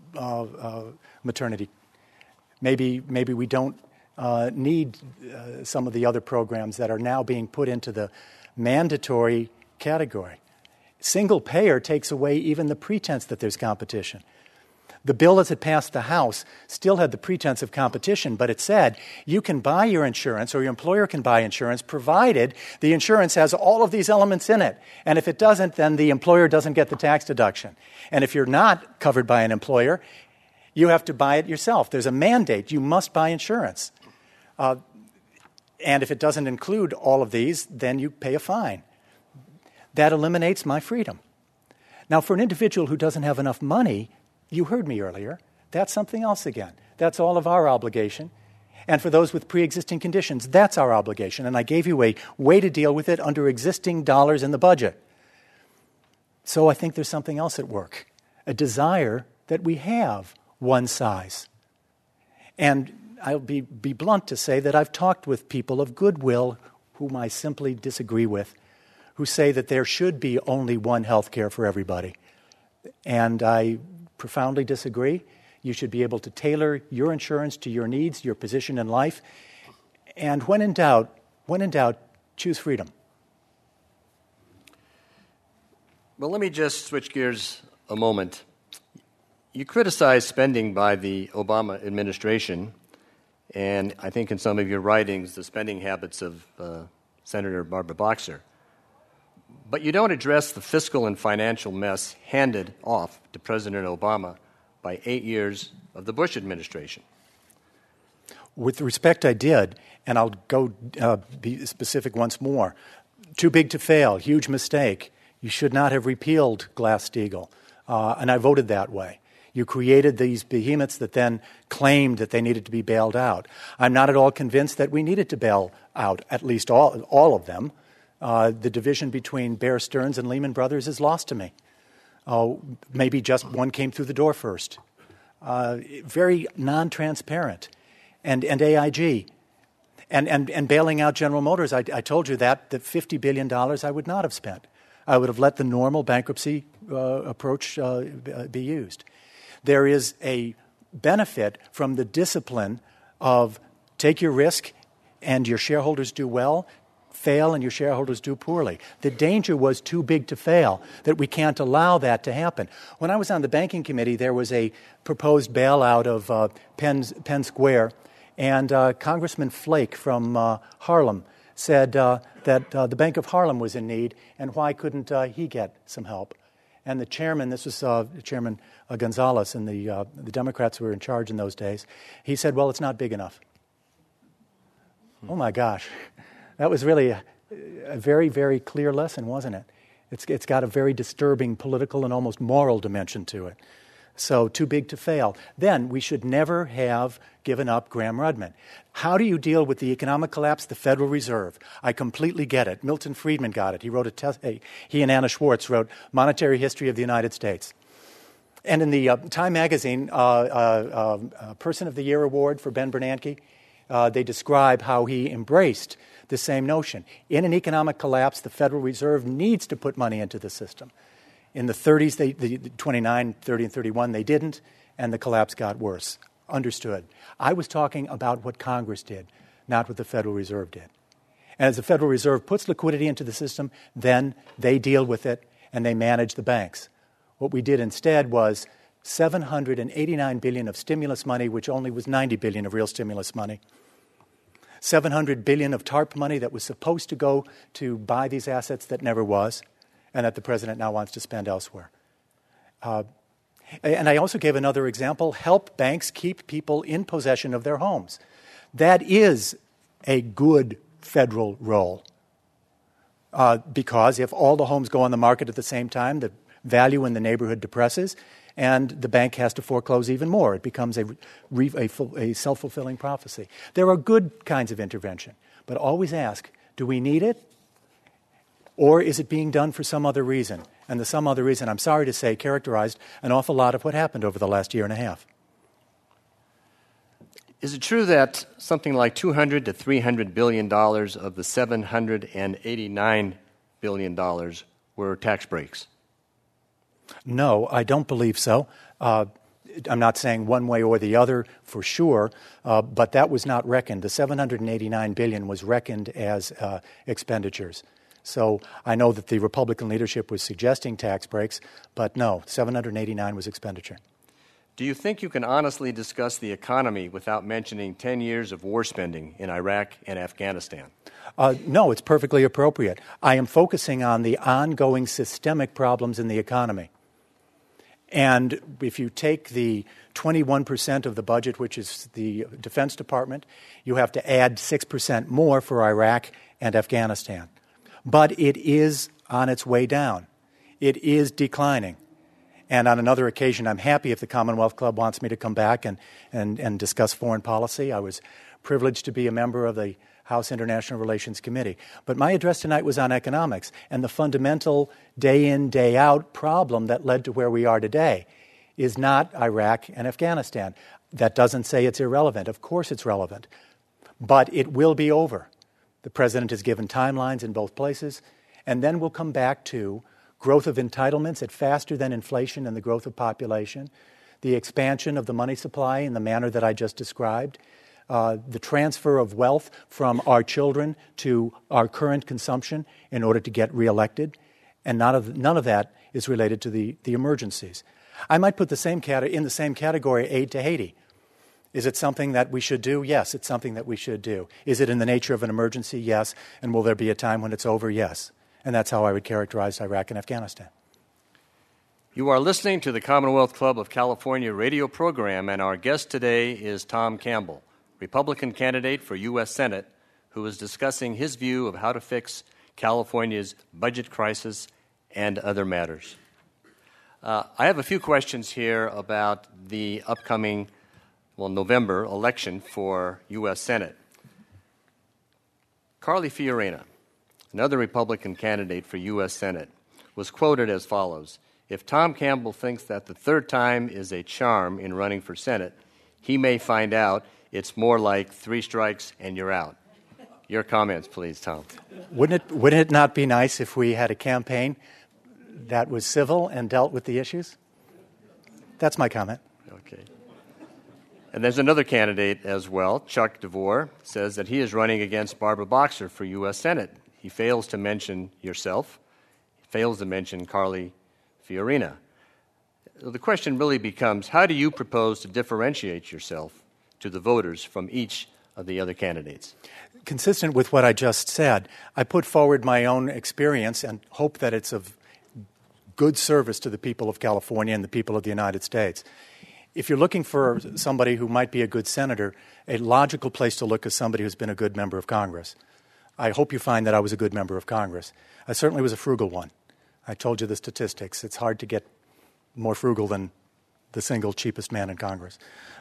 maternity. Maybe we don't need some of the other programs that are now being put into the mandatory category. Single-payer takes away even the pretense that there's competition. The bill as it passed the House still had the pretense of competition, but it said you can buy your insurance or your employer can buy insurance provided the insurance has all of these elements in it. And if it doesn't, then the employer doesn't get the tax deduction. And if you're not covered by an employer, you have to buy it yourself. There's a mandate. You must buy insurance. And if it doesn't include all of these, then you pay a fine. That eliminates my freedom. Now, for an individual who doesn't have enough money, you heard me earlier, that's something else again. That's all of our obligation. And for those with pre-existing conditions, that's our obligation. And I gave you a way to deal with it under existing dollars in the budget. So I think there's something else at work, a desire that we have one size. And I'll be blunt to say that I've talked with people of goodwill whom I simply disagree with, who say that there should be only one health care for everybody. And I profoundly disagree. You should be able to tailor your insurance to your needs, your position in life. And when in doubt, choose freedom. Well, let me just switch gears a moment. You criticize spending by the Obama administration, and I think in some of your writings, the spending habits of Senator Barbara Boxer. But you don't address the fiscal and financial mess handed off to President Obama by 8 years of the Bush administration. With respect, I did, and I'll go be specific once more. Too big to fail, huge mistake. You should not have repealed Glass-Steagall, and I voted that way. You created these behemoths that then claimed that they needed to be bailed out. I'm not at all convinced that we needed to bail out at least all of them. The division between Bear Stearns and Lehman Brothers is lost to me. Maybe just one came through the door first. Very non-transparent. And AIG. And bailing out General Motors, I told you that $50 billion I would not have spent. I would have let the normal bankruptcy approach be used. There is a benefit from the discipline of take your risk and your shareholders do well, fail and your shareholders do poorly. The danger was too big to fail, that we can't allow that to happen. When I was on the banking committee, there was a proposed bailout of Penn Square, and Congressman Flake from Harlem said that the Bank of Harlem was in need, and why couldn't he get some help? And the chairman, this was Chairman Gonzalez, and the Democrats who were in charge in those days, he said, well, it's not big enough. Oh, my gosh. That was really a very, very clear lesson, wasn't it? It's got a very disturbing political and almost moral dimension to it. So too big to fail. Then we should never have given up Gramm-Rudman. How do you deal with the economic collapse? The Federal Reserve. I completely get it. Milton Friedman got it. He wrote he and Anna Schwartz wrote Monetary History of the United States. And in the Time magazine, Person of the Year award for Ben Bernanke, they describe how he embraced the same notion. In an economic collapse, the Federal Reserve needs to put money into the system. In the 30s, the 29, 30, and 31, they didn't, and the collapse got worse. Understood. I was talking about what Congress did, not what the Federal Reserve did. And as the Federal Reserve puts liquidity into the system, then they deal with it and they manage the banks. What we did instead was $789 billion of stimulus money, which only was $90 billion of real stimulus money. $700 billion of TARP money that was supposed to go to buy these assets that never was, and that the president now wants to spend elsewhere. And I also gave another example, help banks keep people in possession of their homes. That is a good federal role. Because if all the homes go on the market at the same time, the value in the neighborhood depresses, and the bank has to foreclose even more. It becomes a self-fulfilling prophecy. There are good kinds of intervention, but always ask, do we need it? Or is it being done for some other reason? And the some other reason, I'm sorry to say, characterized an awful lot of what happened over the last year and a half. Is it true that something like $200 to $300 billion of the $789 billion were tax breaks? No, I don't believe so. I'm not saying one way or the other for sure, but that was not reckoned. The $789 billion was reckoned as expenditures. So I know that the Republican leadership was suggesting tax breaks, but no, 789 was expenditure. Do you think you can honestly discuss the economy without mentioning 10 years of war spending in Iraq and Afghanistan? No, it's perfectly appropriate. I am focusing on the ongoing systemic problems in the economy. And if you take the 21% of the budget, which is the Defense Department, you have to add 6% more for Iraq and Afghanistan. But it is on its way down. It is declining. And on another occasion, I'm happy if the Commonwealth Club wants me to come back and discuss foreign policy. I was privileged to be a member of the House International Relations Committee. But my address tonight was on economics and the fundamental day-in, day-out problem that led to where we are today is not Iraq and Afghanistan. That doesn't say it's irrelevant. Of course it's relevant. But it will be over. The president has given timelines in both places. And then we'll come back to growth of entitlements at faster than inflation and the growth of population, the expansion of the money supply in the manner that I just described, the transfer of wealth from our children to our current consumption in order to get reelected, and none of that is related to the emergencies. I might put in the same category aid to Haiti. Is it something that we should do? Yes, it's something that we should do. Is it in the nature of an emergency? Yes. And will there be a time when it's over? Yes. And that's how I would characterize Iraq and Afghanistan. You are listening to the Commonwealth Club of California radio program, and our guest today is Tom Campbell, Republican candidate for U.S. Senate, who is discussing his view of how to fix California's budget crisis and other matters. I have a few questions here about the upcoming November election for U.S. Senate. Carly Fiorina, another Republican candidate for U.S. Senate, was quoted as follows: "If Tom Campbell thinks that the third time is a charm in running for Senate, he may find out it's more like 3 strikes and you're out." Your comments, please, Tom. Wouldn't it not be nice if we had a campaign that was civil and dealt with the issues? That's my comment. Okay. And there's another candidate as well. Chuck DeVore says that he is running against Barbara Boxer for U.S. Senate. He fails to mention yourself. He fails to mention Carly Fiorina. The question really becomes, how do you propose to differentiate yourself to the voters from each of the other candidates? Consistent with what I just said, I put forward my own experience and hope that it's of good service to the people of California and the people of the United States. If you're looking for somebody who might be a good senator, a logical place to look is somebody who's been a good member of Congress. I hope you find that I was a good member of Congress. I certainly was a frugal one. I told you the statistics. It's hard to get more frugal than the single cheapest man in Congress.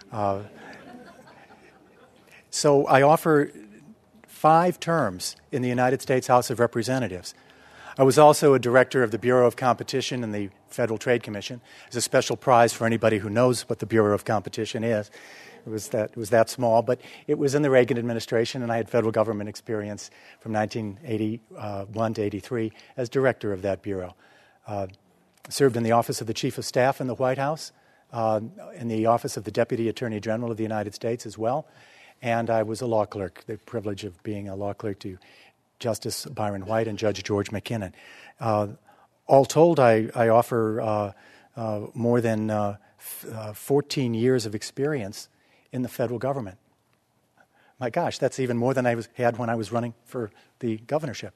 So I offer 5 terms in the United States House of Representatives. I was also a director of the Bureau of Competition in the Federal Trade Commission. There's a special prize for anybody who knows what the Bureau of Competition is. It was that small, but it was in the Reagan administration, and I had federal government experience from 1981 to 83 as director of that bureau. Served in the office of the Chief of Staff in the White House, in the office of the Deputy Attorney General of the United States as well, and I was a law clerk, the privilege of being a law clerk to Justice Byron White and Judge George McKinnon. All told, I offer more than 14 years of experience in the federal government. My gosh, that's even more than I had when I was running for the governorship.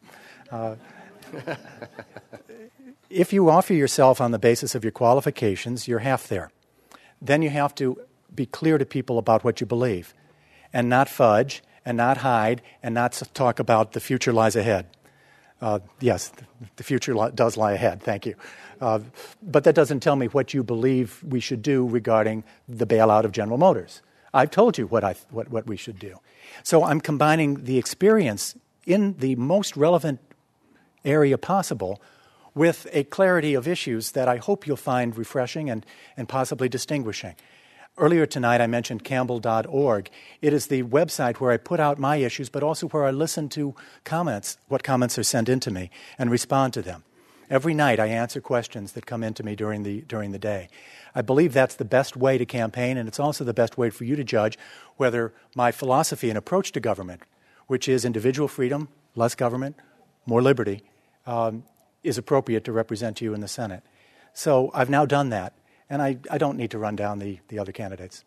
If you offer yourself on the basis of your qualifications, you're half there. Then you have to be clear to people about what you believe and not fudge and not hide and not talk about the future lies ahead. Yes, the future does lie ahead, thank you. But that doesn't tell me what you believe we should do regarding the bailout of General Motors. I've told you what we should do. So I'm combining the experience in the most relevant area possible with a clarity of issues that I hope you'll find refreshing and possibly distinguishing. Earlier tonight, I mentioned Campbell.org. It is the website where I put out my issues, but also where I listen to comments, what comments are sent in to me, and respond to them. Every night, I answer questions that come into me during the day. I believe that's the best way to campaign, and it's also the best way for you to judge whether my philosophy and approach to government, which is individual freedom, less government, more liberty, is appropriate to represent you in the Senate. So I've now done that. And I don't need to run down the other candidates.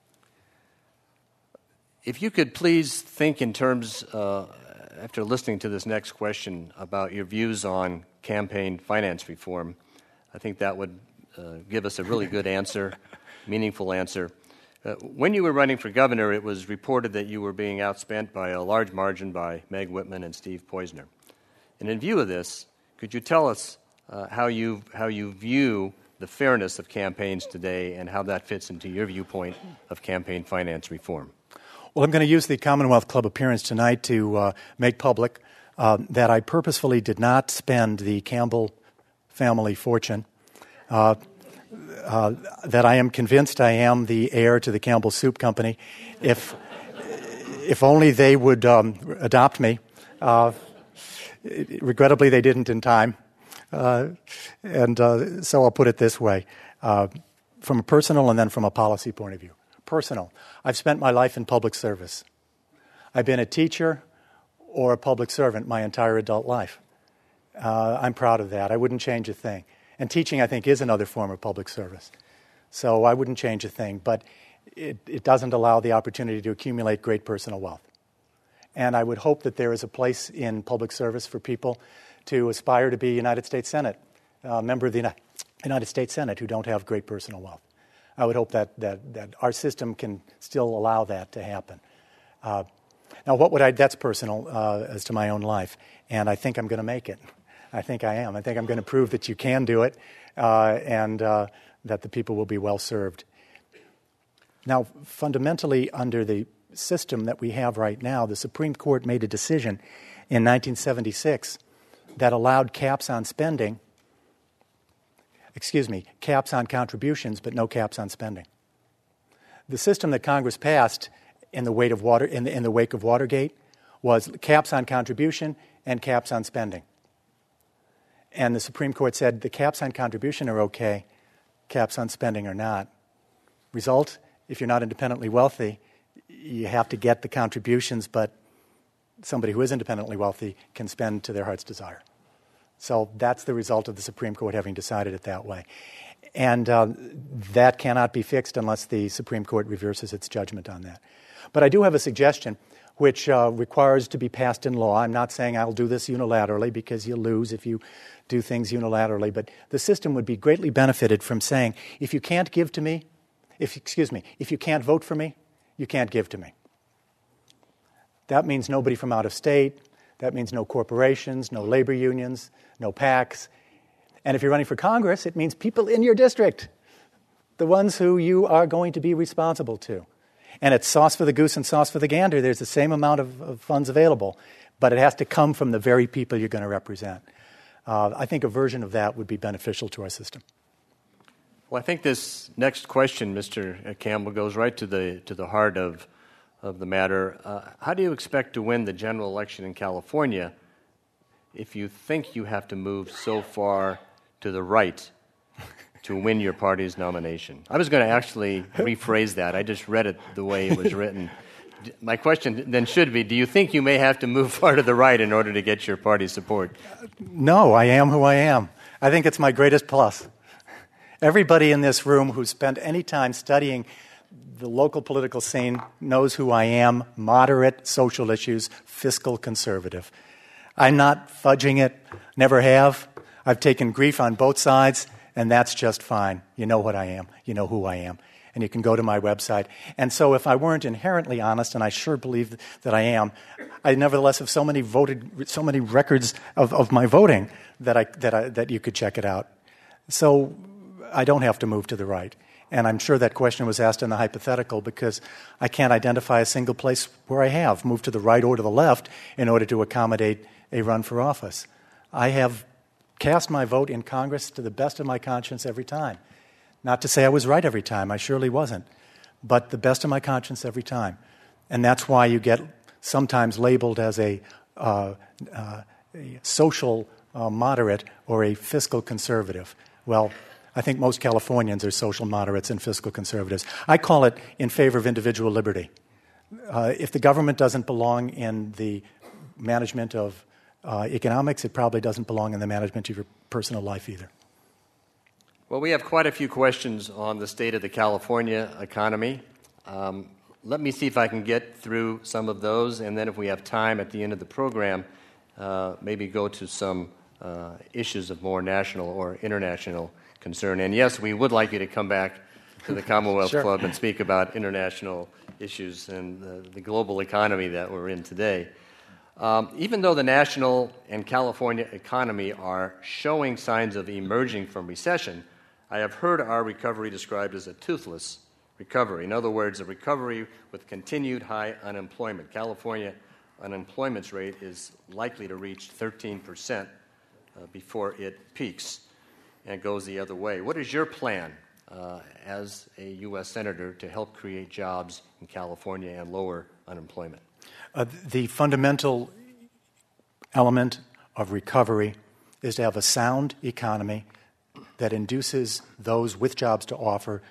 If you could please think in terms, after listening to this next question, about your views on campaign finance reform, I think that would give us a really good answer, meaningful answer. When you were running for governor, it was reported that you were being outspent by a large margin by Meg Whitman and Steve Poizner. And in view of this, could you tell us how you view the fairness of campaigns today and how that fits into your viewpoint of campaign finance reform? Well, I'm going to use the Commonwealth Club appearance tonight to make public that I purposefully did not spend the Campbell family fortune, that I am convinced I am the heir to the Campbell Soup Company. If only they would adopt me. Regrettably, they didn't in time. So I'll put it this way, from a personal and then from a policy point of view. Personal. I've spent my life in public service. I've been a teacher or a public servant my entire adult life. I'm proud of that. I wouldn't change a thing. And teaching, I think, is another form of public service. So I wouldn't change a thing. But it doesn't allow the opportunity to accumulate great personal wealth. And I would hope that there is a place in public service for people to aspire to be United States Senate, member of the United States Senate who don't have great personal wealth. I would hope that our system can still allow that to happen. Now, that's personal as to my own life, and I think I'm going to make it. I think I am. I think I'm going to prove that you can do it and that the people will be well served. Now, fundamentally, under the system that we have right now, the Supreme Court made a decision in 1976 that allowed caps on contributions, but no caps on spending. The system that Congress passed in the wake of Watergate was caps on contribution and caps on spending. And the Supreme Court said the caps on contribution are okay, caps on spending are not. Result, if you're not independently wealthy, you have to get the contributions, but somebody who is independently wealthy can spend to their heart's desire. So that's the result of the Supreme Court having decided it that way. And that cannot be fixed unless the Supreme Court reverses its judgment on that. But I do have a suggestion which requires to be passed in law. I'm not saying I'll do this unilaterally because you lose if you do things unilaterally, but the system would be greatly benefited from saying, if you can't give to me, if you can't vote for me, you can't give to me. That means nobody from out of state. That means no corporations, no labor unions, no PACs. And if you're running for Congress, it means people in your district, the ones who you are going to be responsible to. And it's sauce for the goose and sauce for the gander. There's the same amount of funds available, but it has to come from the very people you're going to represent. I think a version of that would be beneficial to our system. Well, I think this next question, Mr. Campbell, goes right to the heart of the matter. How do you expect to win the general election in California if you think you have to move so far to the right to win your party's nomination? I was going to actually rephrase that. I just read it the way it was written. My question then should be, do you think you may have to move far to the right in order to get your party's support? No, I am who I am. I think it's my greatest plus. Everybody in this room who's spent any time studying the local political scene knows who I am: moderate, social issues, fiscal conservative. I'm not fudging it, never have. I've taken grief on both sides, and that's just fine. You know what I am. You know who I am. And you can go to my website. And so if I weren't inherently honest, and I sure believe that I am, I nevertheless have so many records of my voting that you could check it out. So I don't have to move to the right. And I'm sure that question was asked in the hypothetical because I can't identify a single place where I have moved to the right or to the left in order to accommodate a run for office. I have cast my vote in Congress to the best of my conscience every time. Not to say I was right every time. I surely wasn't. But the best of my conscience every time. And that's why you get sometimes labeled as a social moderate or a fiscal conservative. Well, I think most Californians are social moderates and fiscal conservatives. I call it in favor of individual liberty. If the government doesn't belong in the management of economics, it probably doesn't belong in the management of your personal life either. Well, we have quite a few questions on the state of the California economy. Let me see if I can get through some of those, and then if we have time at the end of the program, maybe go to some issues of more national or international concern. And yes, we would like you to come back to the Commonwealth Sure. Club and speak about international issues and the global economy that we're in today. Even though the national and California economy are showing signs of emerging from recession, I have heard our recovery described as a toothless recovery. In other words, a recovery with continued high unemployment. California unemployment rate is likely to reach 13% before it peaks and goes the other way. What is your plan as a U.S. Senator to help create jobs in California and lower unemployment? The fundamental element of recovery is to have a sound economy that induces those with jobs to offer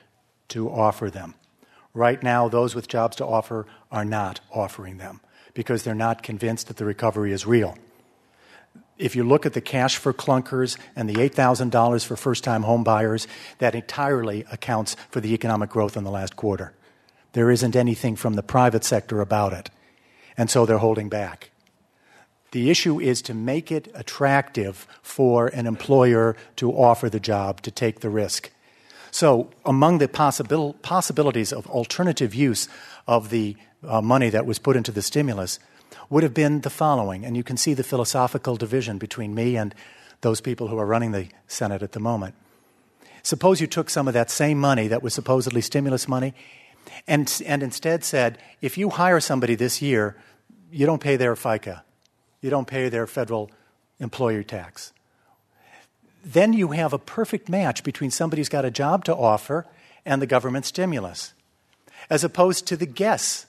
them. Right now, those with jobs to offer are not offering them because they're not convinced that the recovery is real. If you look at the cash for clunkers and the $8,000 for first-time home buyers, that entirely accounts for the economic growth in the last quarter. There isn't anything from the private sector about it, and so they're holding back. The issue is to make it attractive for an employer to offer the job, to take the risk. So among the possibilities of alternative use of the money that was put into the stimulus would have been the following, and you can see the philosophical division between me and those people who are running the Senate at the moment. Suppose you took some of that same money that was supposedly stimulus money and instead said, if you hire somebody this year, you don't pay their FICA. You don't pay their federal employer tax. Then you have a perfect match between somebody who's got a job to offer and the government stimulus, as opposed to the guess.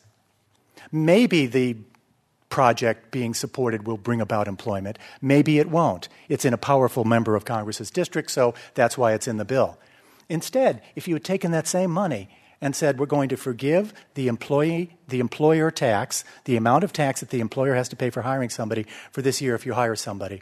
Maybe the project being supported will bring about employment. Maybe it won't. It's in a powerful member of Congress's district, so that's why it's in the bill. Instead, if you had taken that same money and said, we're going to forgive the employer tax, the amount of tax that the employer has to pay for hiring somebody for this year if you hire somebody,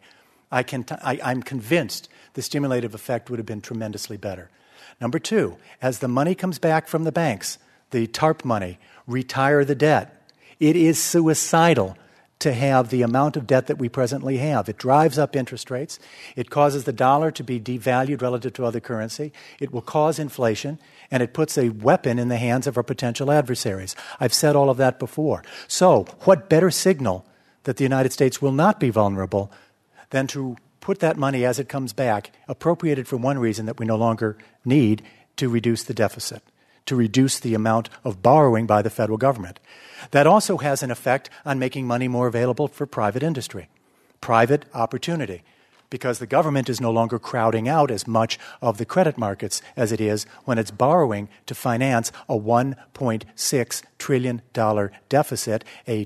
I'm convinced the stimulative effect would have been tremendously better. Number two, as the money comes back from the banks, the TARP money, retire the debt. It is suicidal to have the amount of debt that we presently have. It drives up interest rates. It causes the dollar to be devalued relative to other currency. It will cause inflation, and it puts a weapon in the hands of our potential adversaries. I've said all of that before. So what better signal that the United States will not be vulnerable than to put that money as it comes back, appropriated for one reason that we no longer need, to reduce the deficit, to reduce the amount of borrowing by the federal government. That also has an effect on making money more available for private industry, private opportunity, because the government is no longer crowding out as much of the credit markets as it is when it's borrowing to finance a $1.6 trillion deficit, a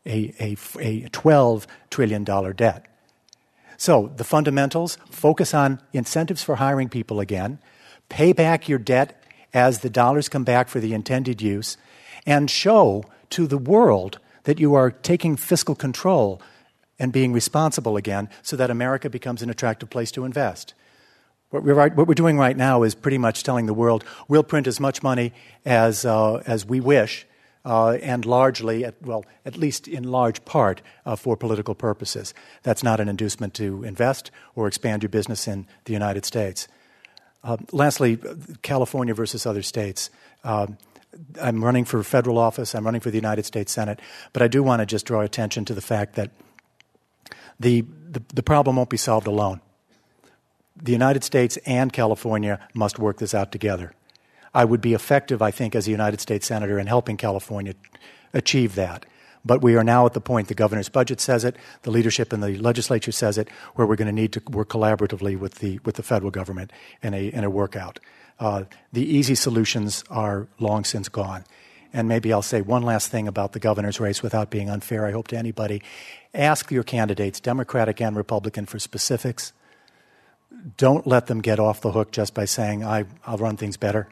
$12 trillion debt. So the fundamentals, focus on incentives for hiring people again, pay back your debt as the dollars come back for the intended use, and show to the world that you are taking fiscal control and being responsible again so that America becomes an attractive place to invest. What we're doing right now is pretty much telling the world we'll print as much money as we wish, and largely, at least in large part, for political purposes. That's not an inducement to invest or expand your business in the United States. Lastly, California versus other states. I'm running for federal office. I'm running for the United States Senate. But I do want to just draw attention to the fact that the problem won't be solved alone. The United States and California must work this out together. I would be effective, I think, as a United States Senator in helping California achieve that. But we are now at the point the governor's budget says it, the leadership in the legislature says it, where we're going to need to work collaboratively with the federal government in a workout. The easy solutions are long since gone. And maybe I'll say one last thing about the governor's race without being unfair, I hope, to anybody. Ask your candidates, Democratic and Republican, for specifics. Don't let them get off the hook just by saying, I'll run things better.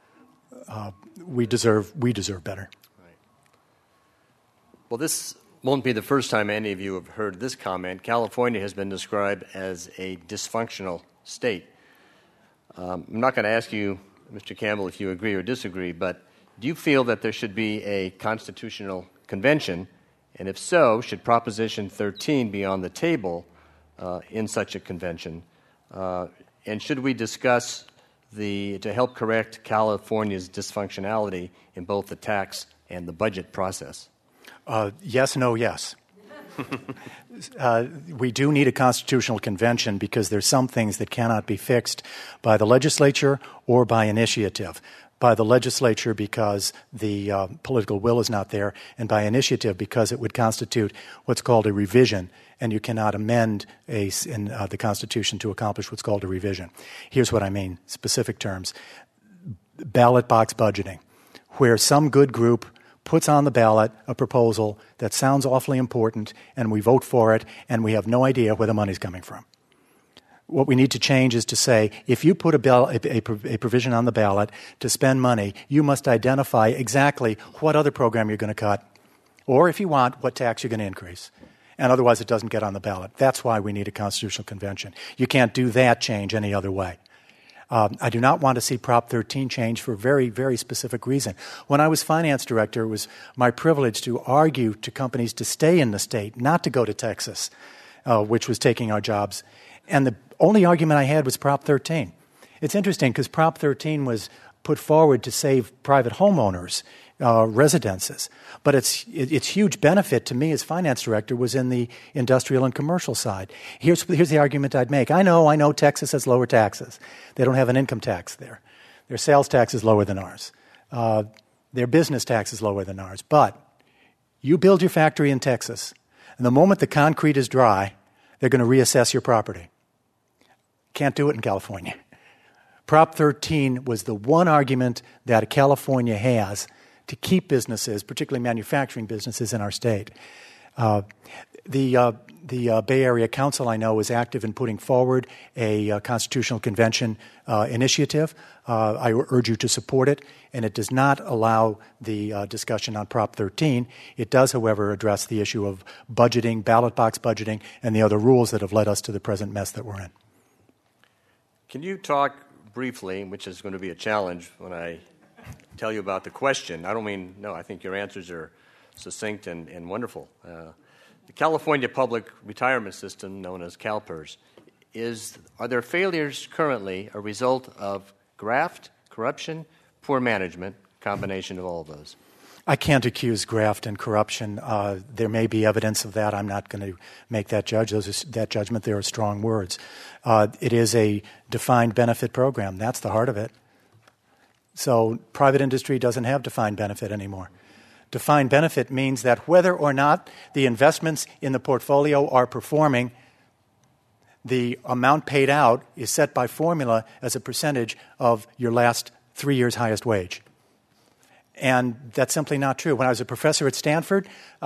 We deserve better. Right. Well, this won't be the first time any of you have heard this comment. California has been described as a dysfunctional state. I'm not going to ask you, Mr. Campbell, if you agree or disagree, but do you feel that there should be a constitutional convention? And if so, should Proposition 13 be on the table in such a convention? And should we discuss to help correct California's dysfunctionality in both the tax and the budget process? Yes, no, yes. We do need a constitutional convention because there's some things that cannot be fixed by the legislature or by initiative. By the legislature because the political will is not there, and by initiative because it would constitute what's called a revision, and you cannot amend the Constitution to accomplish what's called a revision. Here's what I mean, specific terms. Ballot box budgeting, where some good group puts on the ballot a proposal that sounds awfully important, and we vote for it, and we have no idea where the money's coming from. What we need to change is to say, if you put a provision on the ballot to spend money, you must identify exactly what other program you're going to cut, or if you want, what tax you're going to increase. And otherwise it doesn't get on the ballot. That's why we need a constitutional convention. You can't do that change any other way. I do not want to see Prop 13 change for a very, very specific reason. When I was finance director, it was my privilege to argue to companies to stay in the state, not to go to Texas, which was taking our jobs. And the only argument I had was Prop 13. It's interesting because Prop 13 was put forward to save private homeowners, residences. But its huge benefit to me as finance director was in the industrial and commercial side. Here's the argument I'd make. I know Texas has lower taxes. They don't have an income tax there. Their sales tax is lower than ours. Their business tax is lower than ours. But you build your factory in Texas, and the moment the concrete is dry, they're going to reassess your property. Can't do it in California. Prop 13 was the one argument that California has to keep businesses, particularly manufacturing businesses, in our state. The Bay Area Council, I know, is active in putting forward a constitutional convention initiative. I urge you to support it, and it does not allow the discussion on Prop 13. It does, however, address the issue of budgeting, ballot box budgeting, and the other rules that have led us to the present mess that we're in. Can you talk briefly, which is going to be a challenge when I tell you about the question. I think your answers are succinct and wonderful. The California Public Retirement System, known as CalPERS, are their failures currently a result of graft, corruption, poor management, combination of all of those? I can't accuse graft and corruption. There may be evidence of that. I'm not going to make that judgment. There are strong words. It is a defined benefit program. That's the heart of it. So private industry doesn't have defined benefit anymore. Defined benefit means that whether or not the investments in the portfolio are performing, the amount paid out is set by formula as a percentage of your last 3 years' highest wage. And that's simply not true. When I was a professor at Stanford,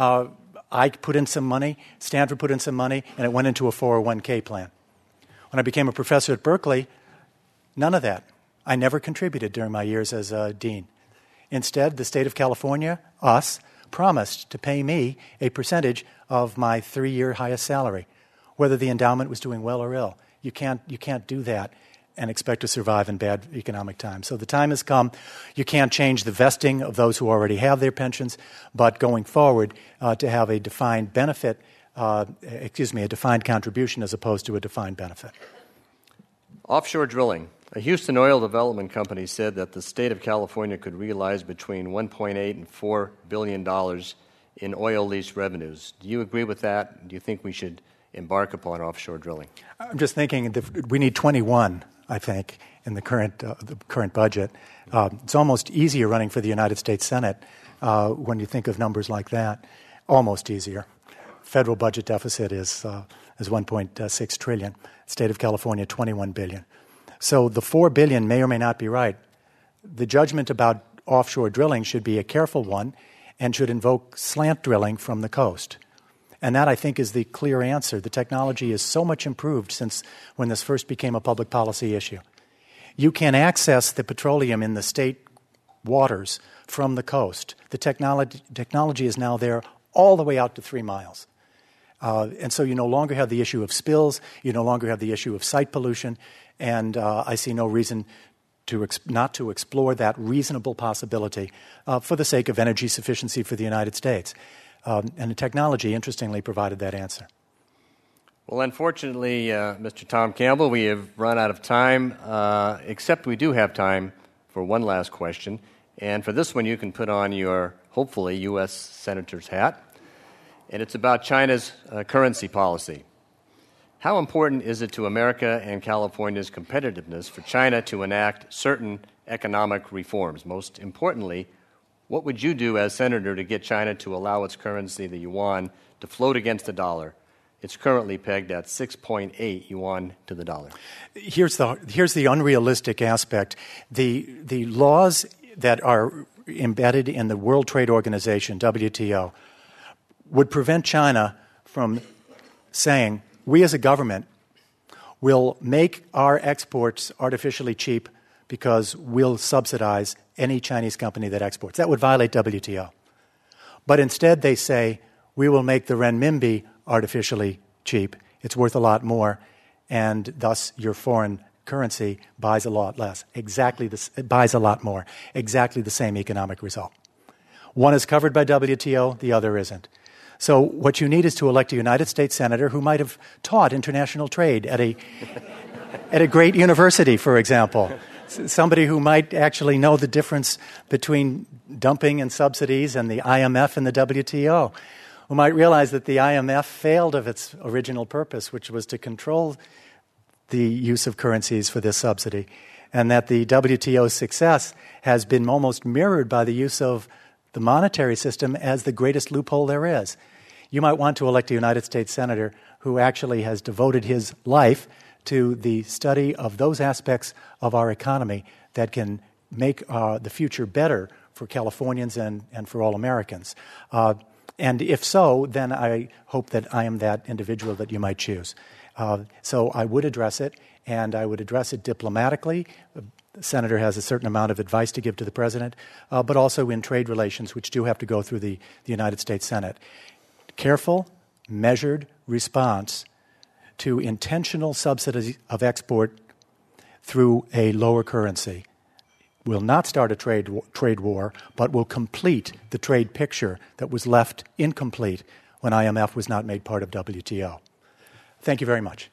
I put in some money, Stanford put in some money, and it went into a 401k plan. When I became a professor at Berkeley, none of that. I never contributed during my years as a dean. Instead, the state of California, us, promised to pay me a percentage of my 3-year highest salary, whether the endowment was doing well or ill. You can't do that and expect to survive in bad economic times. So the time has come. You can't change the vesting of those who already have their pensions, but going forward to have a defined benefit, a defined contribution as opposed to a defined benefit. Offshore drilling. A Houston oil development company said that the state of California could realize between $1.8 and $4 billion in oil lease revenues. Do you agree with that? Do you think we should embark upon offshore drilling? I'm just thinking that we need 21, I think, in the current budget. It's almost easier running for the United States Senate when you think of numbers like that. Almost easier. Federal budget deficit is 1.6 trillion. State of California, 21 billion. So the 4 billion may or may not be right. The judgment about offshore drilling should be a careful one and should invoke slant drilling from the coast. And that, I think, is the clear answer. The technology is so much improved since when this first became a public policy issue. You can access the petroleum in the state waters from the coast. The technology is now there all the way out to 3 miles. And so you no longer have the issue of spills. You no longer have the issue of site pollution. And I see no reason not to explore that reasonable possibility for the sake of energy sufficiency for the United States. And the technology, interestingly, provided that answer. Well, unfortunately, Mr. Tom Campbell, we have run out of time, except we do have time for one last question. And for this one, you can put on your, hopefully, U.S. Senator's hat. And it's about China's currency policy. How important is it to America and California's competitiveness for China to enact certain economic reforms? Most importantly, what would you do as senator to get China to allow its currency, the yuan, to float against the dollar? It's currently pegged at 6.8 yuan to the dollar. Here's the unrealistic aspect. The laws that are embedded in the World Trade Organization, WTO, would prevent China from saying, we as a government will make our exports artificially cheap because we'll subsidize any Chinese company that exports. That would violate WTO. But instead they say, we will make the renminbi artificially cheap. It's worth a lot more, and thus your foreign currency buys a lot less. It buys a lot more. Exactly the same economic result. One is covered by WTO, the other isn't. So what you need is to elect a United States senator who might have taught international trade at a great university, for example. Somebody who might actually know the difference between dumping and subsidies and the IMF and the WTO, who might realize that the IMF failed of its original purpose, which was to control the use of currencies for this subsidy, and that the WTO's success has been almost mirrored by the use of the monetary system as the greatest loophole there is. You might want to elect a United States senator who actually has devoted his life to the study of those aspects of our economy that can make the future better for Californians and for all Americans. And if so, then I hope that I am that individual that you might choose. So I would address it, and I would address it diplomatically. The senator has a certain amount of advice to give to the president, but also in trade relations, which do have to go through the United States Senate. Careful, measured response to intentional subsidy of export through a lower currency will not start a trade war, but will complete the trade picture that was left incomplete when IMF was not made part of WTO. Thank you very much.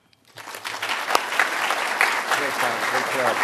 Great, Tom. Great job.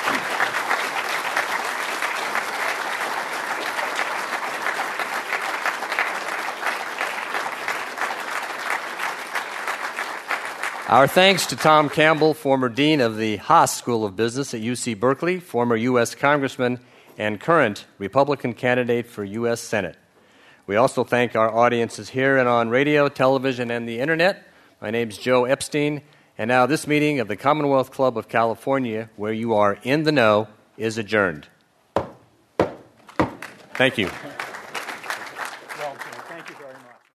Our thanks to Tom Campbell, former Dean of the Haas School of Business at UC Berkeley, former U.S. Congressman, and current Republican candidate for U.S. Senate. We also thank our audiences here and on radio, television, and the Internet. My name's Joe Epstein, and now this meeting of the Commonwealth Club of California, where you are in the know, is adjourned. Thank you.